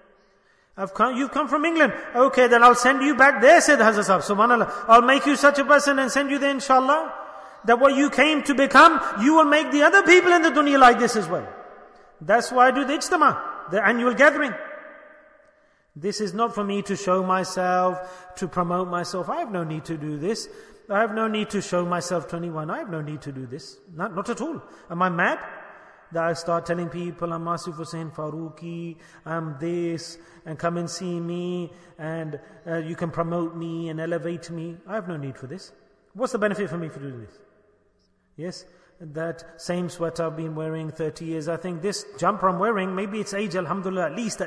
You've come from England. Okay, then I'll send you back there, said Hazrat Sahab. Subhanallah. I'll make you such a person and send you there, inshallah. That what you came to become, you will make the other people in the dunya like this as well. That's why I do the ijtima, the annual gathering. This is not for me to show myself, to promote myself. I have no need to do this. I have no need to show myself to anyone. I have no need to do this. Not at all. Am I mad? That I start telling people, I'm Asif Hussain Farooqi, I'm this, and come and see me, and you can promote me and elevate me. I have no need for this. What's the benefit for me for doing this? Yes, that same sweater I've been wearing 30 years. I think this jumper I'm wearing, maybe it's age, alhamdulillah, at least,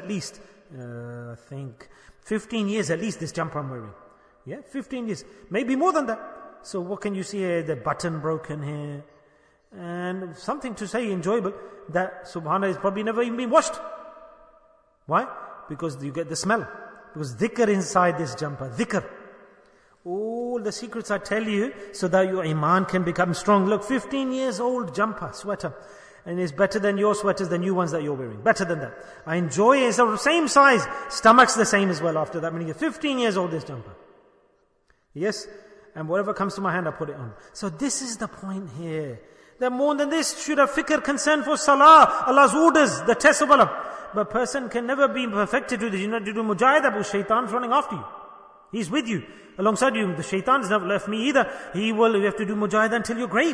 I think 15 years at least this jumper I'm wearing. Yeah, 15 years. Maybe more than that. So what can you see here? The button broken here. And something to say enjoyable, that subhanAllah is probably never even been washed. Why? Because you get the smell. Because dhikr inside this jumper. Dhikr. All the secrets I tell you so that your iman can become strong. Look, 15 years old jumper, sweater. And it's better than your sweaters, the new ones that you're wearing. Better than that. I enjoy it. It's the same size. Stomach's the same as well after that many years. 15 years old this jumper. Yes. And whatever comes to my hand, I put it on. So this is the point here. That more than this should have fikr, concern for salah, Allah's orders, the test of Allah. But person can never be perfected to this. You know, to do mujahidah, shaitan's running after you. He's with you, alongside you. The shaitan has never left me either. You have to do mujahidah until your grave.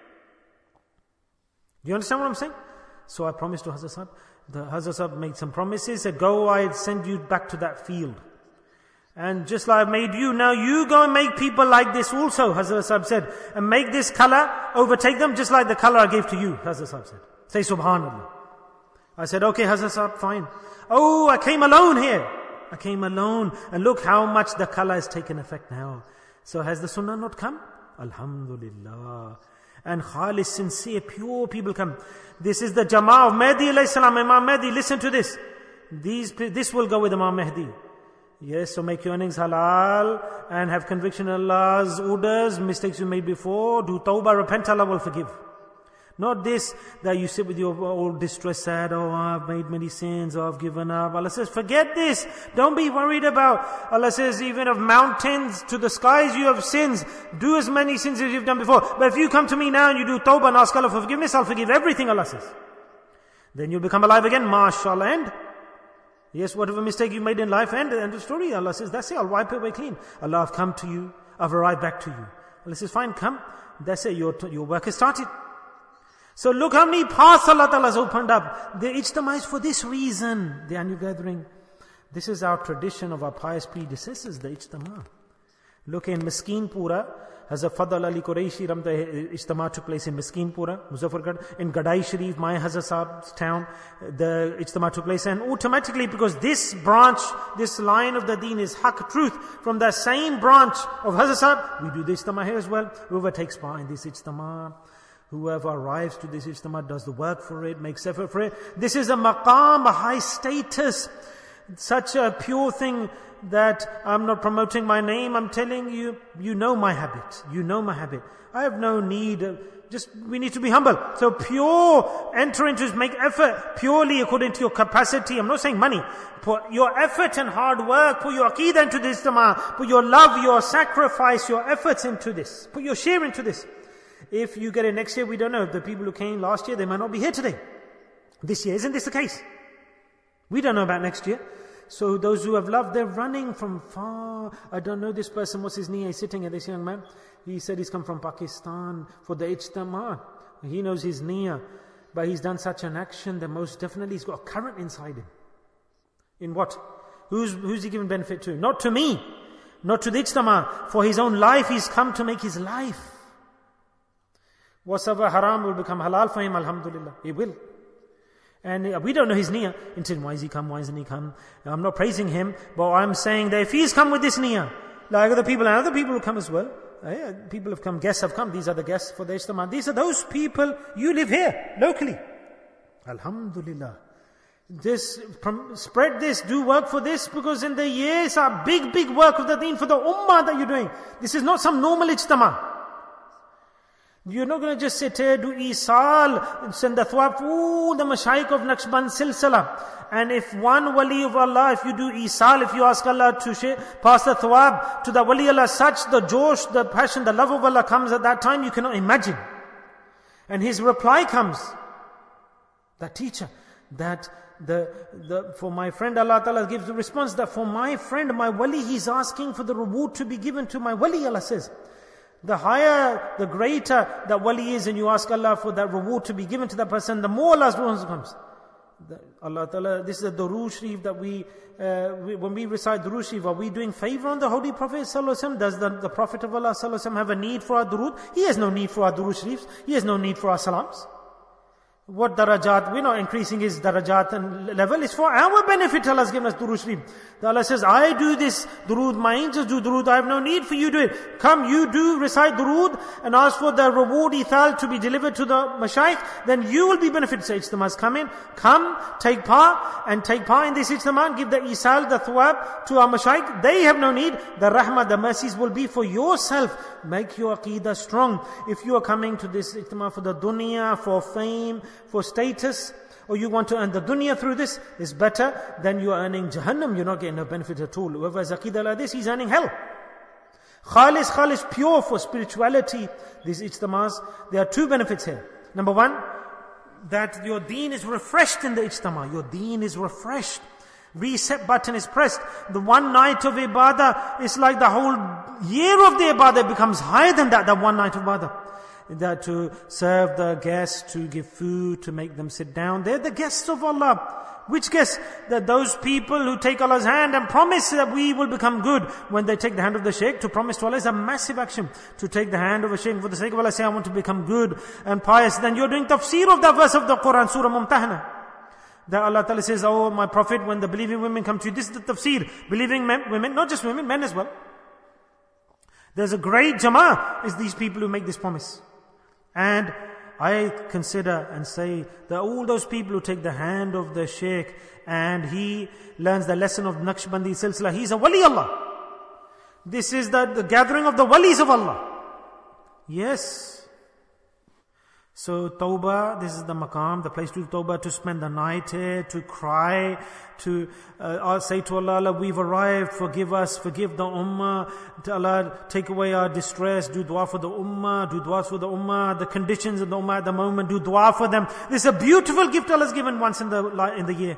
Do you understand what I'm saying? So I promised to Hazrat Sahab. The Hazrat Sahab made some promises, said, go, I'll send you back to that field. And just like I've made you, now you go and make people like this also, Hazrat Sahab said. And make this color, overtake them just like the color I gave to you, Hazrat Sahab said. Say subhanallah. I said, okay, Hazrat Sahab, fine. Oh, I came alone here. I came alone. And look how much the color has taken effect now. So has the sunnah not come? Alhamdulillah. And khalis, sincere, pure people come. This is the Jama'ah of Mahdi alayhi salam. Imam Mahdi, listen to this. This will go with Imam Mahdi. Yes, so make your earnings halal and have conviction in Allah's orders, mistakes you made before. Do tawbah, repent, Allah will forgive. Not this, that you sit with your old distress, sad, oh, I've made many sins, oh, I've given up. Allah says, forget this. Don't be worried about. Allah says, even of mountains to the skies you have sins. Do as many sins as you've done before. But if you come to me now and you do tawbah and ask Allah for forgiveness, I'll forgive everything, Allah says. Then you'll become alive again, mashallah, and yes, whatever mistake you made in life, end of story. Allah says, that's it, I'll wipe it away clean. Allah, I've come to you, I've arrived back to you. Allah says, fine, come. That's it, your work has started. So look how many paths Allah Ta'ala has opened up. The ijtima is for this reason, the annual gathering. This is our tradition of our pious predecessors, the ijtima. Look in Miskeenpura, Hazrat Fadl Ali Quraishi, the ijtima took place in Miskeenpura, Muzaffargarh. In Gadai Sharif, my Hazrat Sahab's town, the ijtima took place. And automatically, because this branch, this line of the deen is haqq, truth, from the same branch of Hazrat Sahab, we do the ijtima here as well. Whoever takes part in this ijtima, whoever arrives to this ijtima, does the work for it, makes effort for it. This is a maqam, a high status, such a pure thing that I'm not promoting my name. I'm telling you, you know my habit. You know my habit. I have no need we need to be humble. So pure, enter into, make effort purely according to your capacity. I'm not saying money. Put your effort and hard work, put your aqeedah into this Ijtima', put your love, your sacrifice, your efforts into this. Put your share into this. If you get it next year, we don't know. The people who came last year, they might not be here today. This year, isn't this the case? We don't know about next year. So those who have loved, they're running from far. I don't know this person, what's his niyyah? He's sitting here, this young man. He said he's come from Pakistan for the Ijtima'. He knows his niyyah. But he's done such an action that most definitely he's got a current inside him. In what? Who's he giving benefit to? Not to me. Not to the Ijtima'. For his own life, he's come to make his life. Whatever haram will become halal for him, alhamdulillah. He will. And we don't know his niyyah until why is he come, why isn't he come? I'm not praising him, but I'm saying that if he's come with this niyyah, like other people and other people will come as well. People have come, guests have come, these are the guests for the Ijtima'. These are those people, you live here, locally. Alhamdulillah. Spread this, do work for this, because in the years are big work of the deen for the ummah that you're doing. This is not some normal Ijtima'. You're not going to just sit here, do Isal, send the thawab, the Mashayikh of Naqshband Silsila. And if one wali of Allah, if you do Isal, if you ask Allah to pass the thawab to the wali Allah, such the josh, the passion, the love of Allah comes at that time, you cannot imagine. And his reply comes, that teacher, that for my friend, Allah Ta'ala gives the response that for my friend, my wali, he's asking for the reward to be given to my wali, Allah says. The higher, the greater that wali is, and you ask Allah for that reward to be given to that person, the more Allah's reward comes. Allah Ta'ala, this is a Durood Sharif that when we recite Durood Sharif, are we doing favor on the Holy Prophet Sallallahu Alaihi Wasallam? Does the Prophet of Allah Sallallahu Alaihi Wasallam have a need for our Durood? He has no need for our Durood Sharifs. He has no need for our Salams. What darajat? We're not increasing his darajat and level. It's for our benefit. Allah has given us Durood Sharif. Allah says, I do this Durood, my angels do Durood, I have no need for you to do it. Come, you do recite Durood and ask for the reward ithal to be delivered to the Mashayikh, then you will be benefited. So Ijtima''s come, take part in this Ijtima', give the Isal, the Thawab to our Mashayikh. They have no need. The Rahmah, the mercies will be for yourself. Make your Aqeedah strong. If you are coming to this Ijtima' for the dunya, for fame, for status, or you want to earn the dunya through this, is better than you are earning Jahannam. You're not getting no benefit at all. Whoever has Aqeedah like this, he's earning hell. Khalis, pure for spirituality. These Ijtima'as, there are two benefits here. Number one, that your deen is refreshed in the Ijtima'. Your deen is refreshed. Reset button is pressed. The one night of ibadah is like the whole year of the ibadah becomes higher than that one night of ibadah. That to serve the guests, to give food, to make them sit down. They're the guests of Allah. Which guests? That those people who take Allah's hand and promise that we will become good. When they take the hand of the Shaykh, to promise to Allah is a massive action. To take the hand of a Shaykh for the sake of Allah, say I want to become good and pious. Then you're doing tafsir of that verse of the Quran, Surah Mumtahana. That Allah Ta'ala says, oh my Prophet, when the believing women come to you, this is the tafsir. Believing women, not just women, men as well. There's a great jama'ah, is these people who make this promise. And I consider and say that all those people who take the hand of the Shaykh and he learns the lesson of Naqshbandi Silsila, he's a wali Allah. This is the gathering of the walis of Allah. Yes. So Tawbah, this is the maqam, the place to Tawbah, to spend the night here, to cry, to say to Allah, Allah, we've arrived, forgive us, forgive the ummah, to Allah, take away our distress, do dua for the ummah, do dua for the ummah, the conditions of the ummah at the moment, do dua for them. This is a beautiful gift Allah has given once in the year.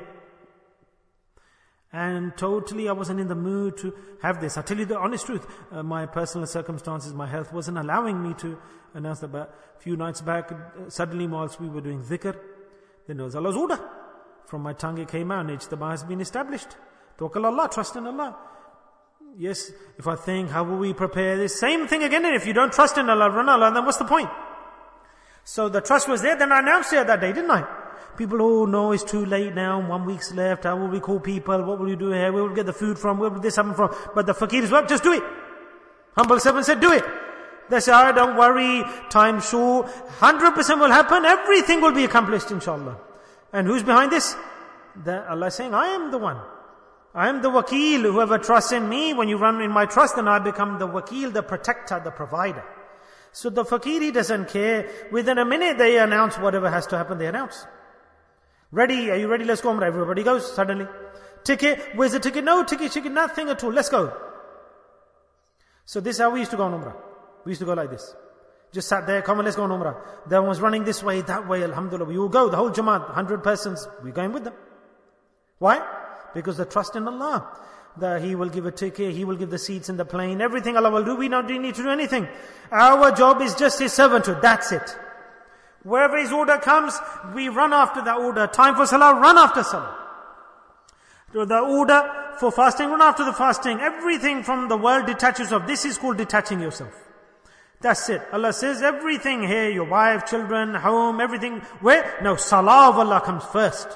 And totally I wasn't in the mood to have this. I tell you the honest truth, my personal circumstances, my health wasn't allowing me to announce that. But a few nights back, suddenly whilst we were doing dhikr, then there was Allah's order. From my tongue it came out, and Ijtima' has been established. Tawakkal Allah, trust in Allah. Yes, if I think, how will we prepare this? Same thing again, and if you don't trust in Allah, run Allah, then what's the point? So the trust was there, then I announced it that day, didn't I? People, oh no, it's too late now, 1 week's left, how will we call people, what will you do here, where will we get the food from, where will this happen from? But the fakir is, well, just do it. Humble servant said, do it. They said, don't worry, time short, 100% will happen, everything will be accomplished, inshallah. And who's behind this? Allah is saying, I am the one. I am the wakil. Whoever trusts in me, when you run in my trust, then I become the wakil, the protector, the provider. So the fakir, he doesn't care. Within a minute they announce whatever has to happen, they announce. Ready? Are you ready? Let's go, Umrah. Everybody goes suddenly. Ticket? Where's the ticket? No ticket, nothing at all. Let's go. So this is how we used to go on Umrah. We used to go like this. Just sat there, come on, let's go on Umrah. That one was running this way, that way, alhamdulillah. We all go, the whole Jamaat, 100 persons, we're going with them. Why? Because the trust in Allah. That He will give a ticket, He will give the seats in the plane, everything Allah will do. We don't need to do anything. Our job is just His servanthood, that's it. Wherever His order comes, we run after that order. Time for Salah, run after Salah. The order for fasting, run after the fasting. Everything from the world detaches yourself. This is called detaching yourself. That's it. Allah says everything here, your wife, children, home, everything. Where? No, Salah of Allah comes first.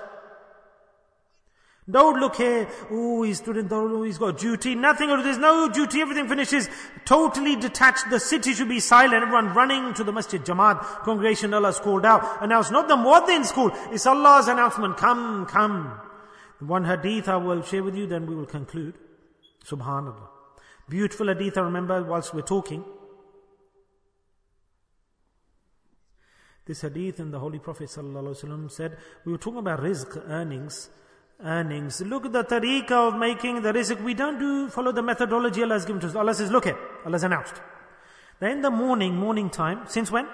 Don't look here, oh, he's student, oh, he's got duty. Nothing, there's no duty, everything finishes. Totally detached. The city should be silent. Everyone running to the masjid, Jamaat, congregation, Allah's called out. Announced, not the muadhin's call. It's Allah's announcement. Come, come. One hadith I will share with you, then we will conclude. Subhanallah. Beautiful hadith I remember whilst we're talking. This hadith in the Holy Prophet ﷺ said, we were talking about rizq, earnings. Look at the tariqah of making the rizq. We don't follow the methodology Allah has given to us. Allah says, look here, Allah has announced. Then in the morning time, since when?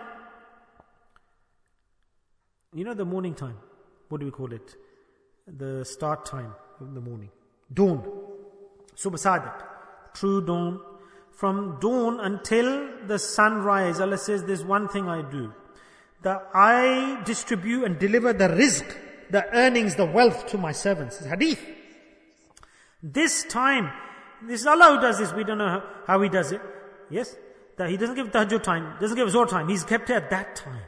You know the morning time, what do we call it? The start time of the morning. Dawn. Subh Sadiq. True dawn. From dawn until the sunrise, Allah says, there's one thing I do. That I distribute and deliver the rizq, the earnings, the wealth to my servants. It's hadith. This time, this is Allah who does this. We don't know how He does it. Yes? That He doesn't give tahajjud time, doesn't give zuhr time. He's kept it at that time.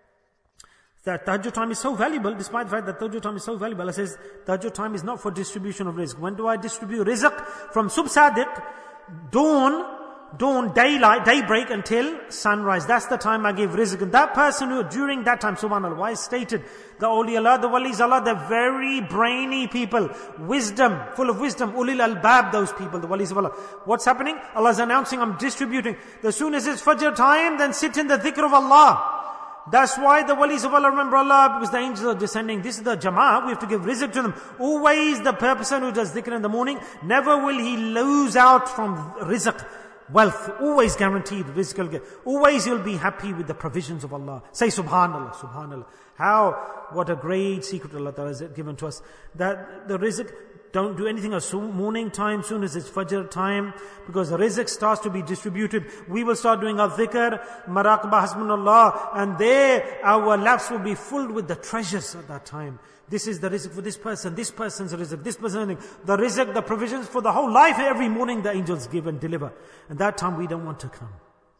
That tahajjud time is so valuable, despite the fact that tahajjud time is so valuable. Allah says, tahajjud time is not for distribution of rizq. When do I distribute rizq? From subh sadiq, dawn, daylight, daybreak until sunrise. That's the time I give rizq. And that person who, during that time, subhanAllah, why is stated, the awliya, the walis Allah, they're very brainy people, wisdom, full of wisdom, ulil albab, those people, the walis of Allah. What's happening? Allah is announcing, I'm distributing. As soon as it's fajr time, then sit in the dhikr of Allah. That's why the walis of Allah remember Allah, because the angels are descending. This is the jama'ah, we have to give rizq to them. Always the person who does dhikr in the morning, never will he lose out from rizq. Wealth, always guaranteed, rizq. Always you'll be happy with the provisions of Allah. Say subhanallah, subhanallah. What a great secret Allah Ta'ala has given to us. That the rizq, don't do anything at morning time, soon as it's fajr time, because the rizq starts to be distributed. We will start doing our dhikr, maraqbah, hasbunallah, and there our laps will be filled with the treasures at that time. This is the rizq for this person's rizq, this person, the rizq, the provisions for the whole life. Every morning the angels give and deliver. And that time we don't want to come.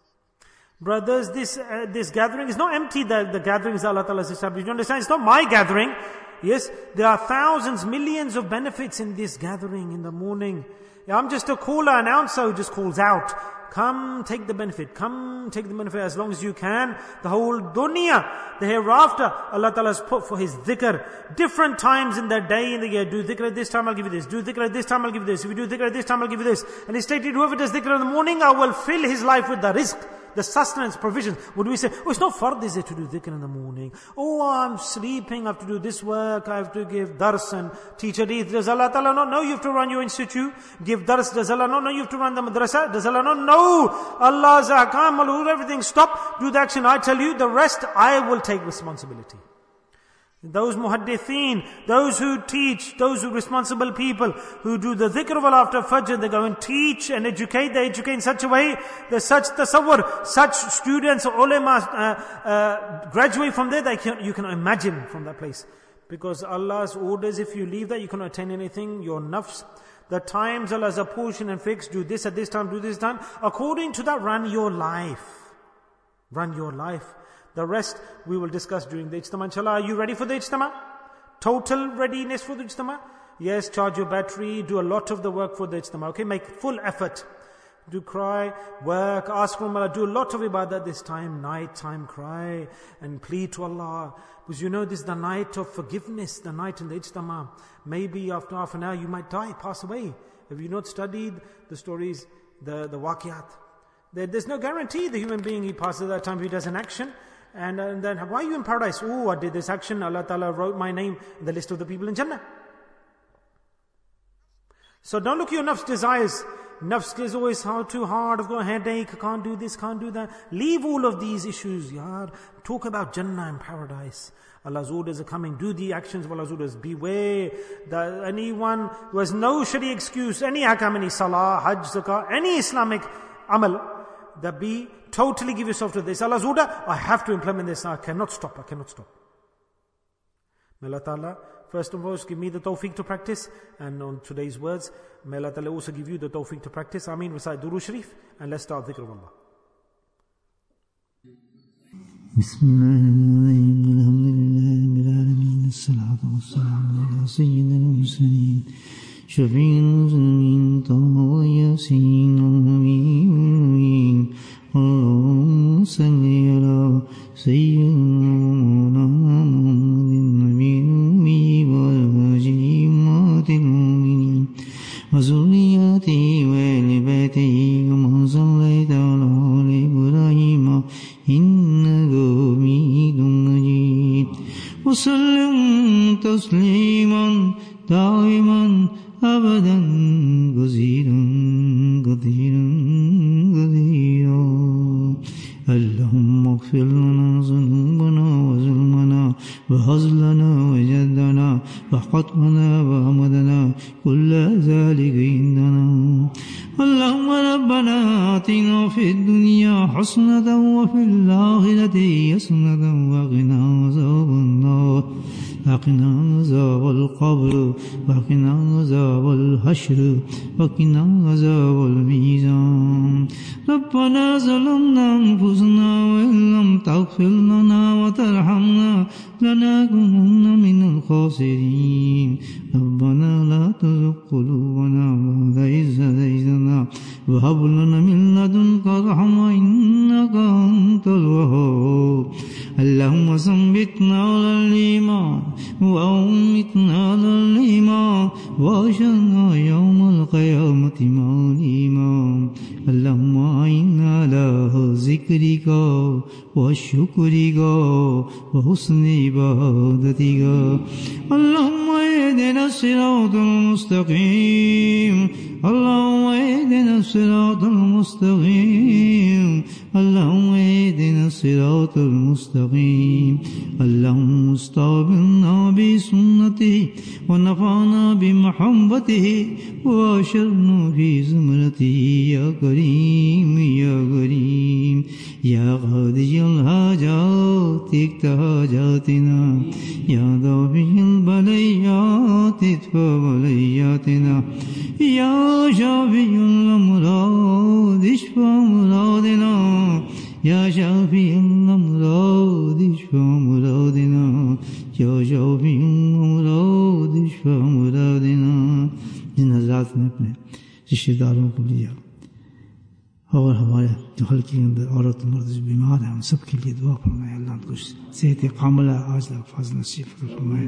Brothers, this gathering is not empty. The gathering is Allah Ta'ala has established. You understand? It's not my gathering. Yes, there are thousands, millions of benefits in this gathering in the morning. I'm just a caller, announcer who just calls out. Come take the benefit. Come take the benefit as long as you can. The whole dunya, the hereafter, Allah Ta'ala has put for His dhikr. Different times in the day, in the year. Do dhikr at this time, I'll give you this. Do dhikr at this time, I'll give you this. If you do dhikr at this time, I'll give you this. And He stated, whoever does dhikr in the morning, I will fill his life with the rizq. The sustenance, provisions. Would we say, oh, it's not fard, is it, to do dhikr in the morning? Oh, I'm sleeping, I have to do this work, I have to give dars and teach hadith. Does Allah Ta'ala not know you have to run your institute? Give dars. Does Allah not know you have to run the madrasa? Does Allah not know Allah's ahkam, everything? Stop, do the action. I tell you, the rest I will take responsibility. Those muhaddithin, those who teach, those who responsible people who do the dhikr of Allah after fajr, they go and teach and educate. They educate in such a way, there's such tasawwur, such students or ulama graduate from there. You can imagine from that place. Because Allah's orders, if you leave that, you cannot attain anything. Your nafs, the times Allah has apportioned and fixed, do this at this time, do this time. According to that, run your life. Run your life. The rest we will discuss during the Ijtama. Inshallah, are you ready for the Ijtama? Total readiness for the Ijtama? Yes, charge your battery, do a lot of the work for the Ijtama. Okay, make full effort. Do cry, work, ask from Allah, do a lot of ibadah this time, night time, cry and plead to Allah. Because you know this is the night of forgiveness, the night in the Ijtama. Maybe after half an hour you might die, pass away. Have you not studied the stories, the waqiyat? There's no guarantee the human being, he passes that time, he does an action, and then, why are you in paradise? Oh, I did this action, Allah Ta'ala wrote my name in the list of the people in Jannah. So don't look at your nafs desires. Nafs is always too hard, I've got a headache, I can't do this, can't do that. Leave all of these issues, yaar. Talk about Jannah and paradise. Allah's orders are coming, do the actions of Allah's orders. Beware that anyone who has no shari excuse, any ahkam, any salah, hajj, zakah, any Islamic amal, that be totally give yourself to this. Allah's order, I have to implement this, I cannot stop. May Allah Ta'ala first and foremost give me the tawfiq to practice, and on today's words, may Allah Ta'ala also give you the tawfiq to practice. Ameen. Recite Durood Sharif, and let's start dhikr of Allah. Bismillahirrahmanirrahim. Alhamdulillahi Rabbil Alameen. As-salatu was-salamu ala sayyidina al-mursalin. Shafi'il muslimin. Taha yasin. Amin. Allahumma salli ala sayyidina Muhammadin nabiyil ummi wa alihi ummatil mu'minin wa zurriyyatihi wa ahli baytihi kama sallaita ala ali Ibrahim innaka Hamidum Majid wa sallim tasliman da'iman abadan kaseeran اللهم اغفر لنا ذنوبنا وظلمنا وهزلنا وجدنا وخطأنا وعمدنا كل ذلك عندنا اللهم ربنا آتنا في الدنيا حسنة وفي الآخرة حسنة وقنا عذاب النار وقنا عذاب القبر وقنا عذاب الحشر وقنا عذاب الميزان ربنا ظلمنا أنفسنا وإن لم تغفر لنا وترحمنا لنكونن من الخاسرين ربنا لا تزغ قلوبنا بعد إذ هديتنا وهب لنا من لدنك رحمة إنك أنت الوهاب اللهم ثبتنا على الإيمان وأمتنا على الإيمان وأحشرنا يوم القيامة مع الإيمان اللهم أعنا على ذكرك وشكرك وحسن عبادتك اللهم اهدنا الصراط المستقيم اللهم اهدنا الصراط المستقيم اللهم اهدنا الصراط المستقيم اللهم استعملنا بسنته ونفعنا بمحبته واشرنا في زمرته يا كريم يا كريم يا قاضي الحاجات اقض حاجاتنا يا دافع البليات ادفع بلياتنا يا شافي الأمراض اشفى مرادنا يا شافي الأمراض اشفى مرادنا يا شافي الأمراض اشفى مرادنا जिन हजरात ने अपने रिश्तेदारों को लिया और हमारे जो हल्के अंदर औरत मर्द जो बीमार हैं उन सब के लिए दुआ फरमाए अल्लाह को सेहत कामिला आजिला फज़ल नसीब फरमाए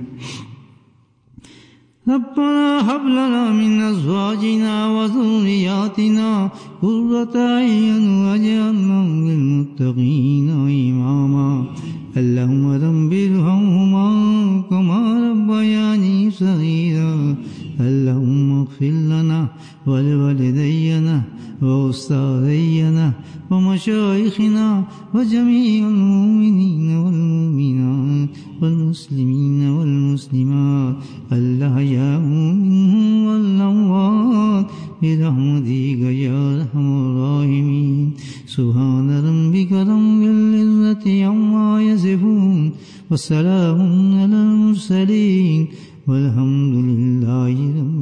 ربنا هب لنا من أزواجنا وذرياتنا قرة أعين واجعلنا للمتقين إماما اللهم رب ارحمهما كما ربياني صغيرا اللهم اغفر لنا ولوالدينا وأستاذينا ومشايخنا وجميع المؤمنين والمؤمنات والمسلمين والمسلمات الأحياء منهم والأموات برحمتك يا أرحم الراحمين سبحان ربك رب العزة عما يصفون وسلام على المرسلين والحمد لله رب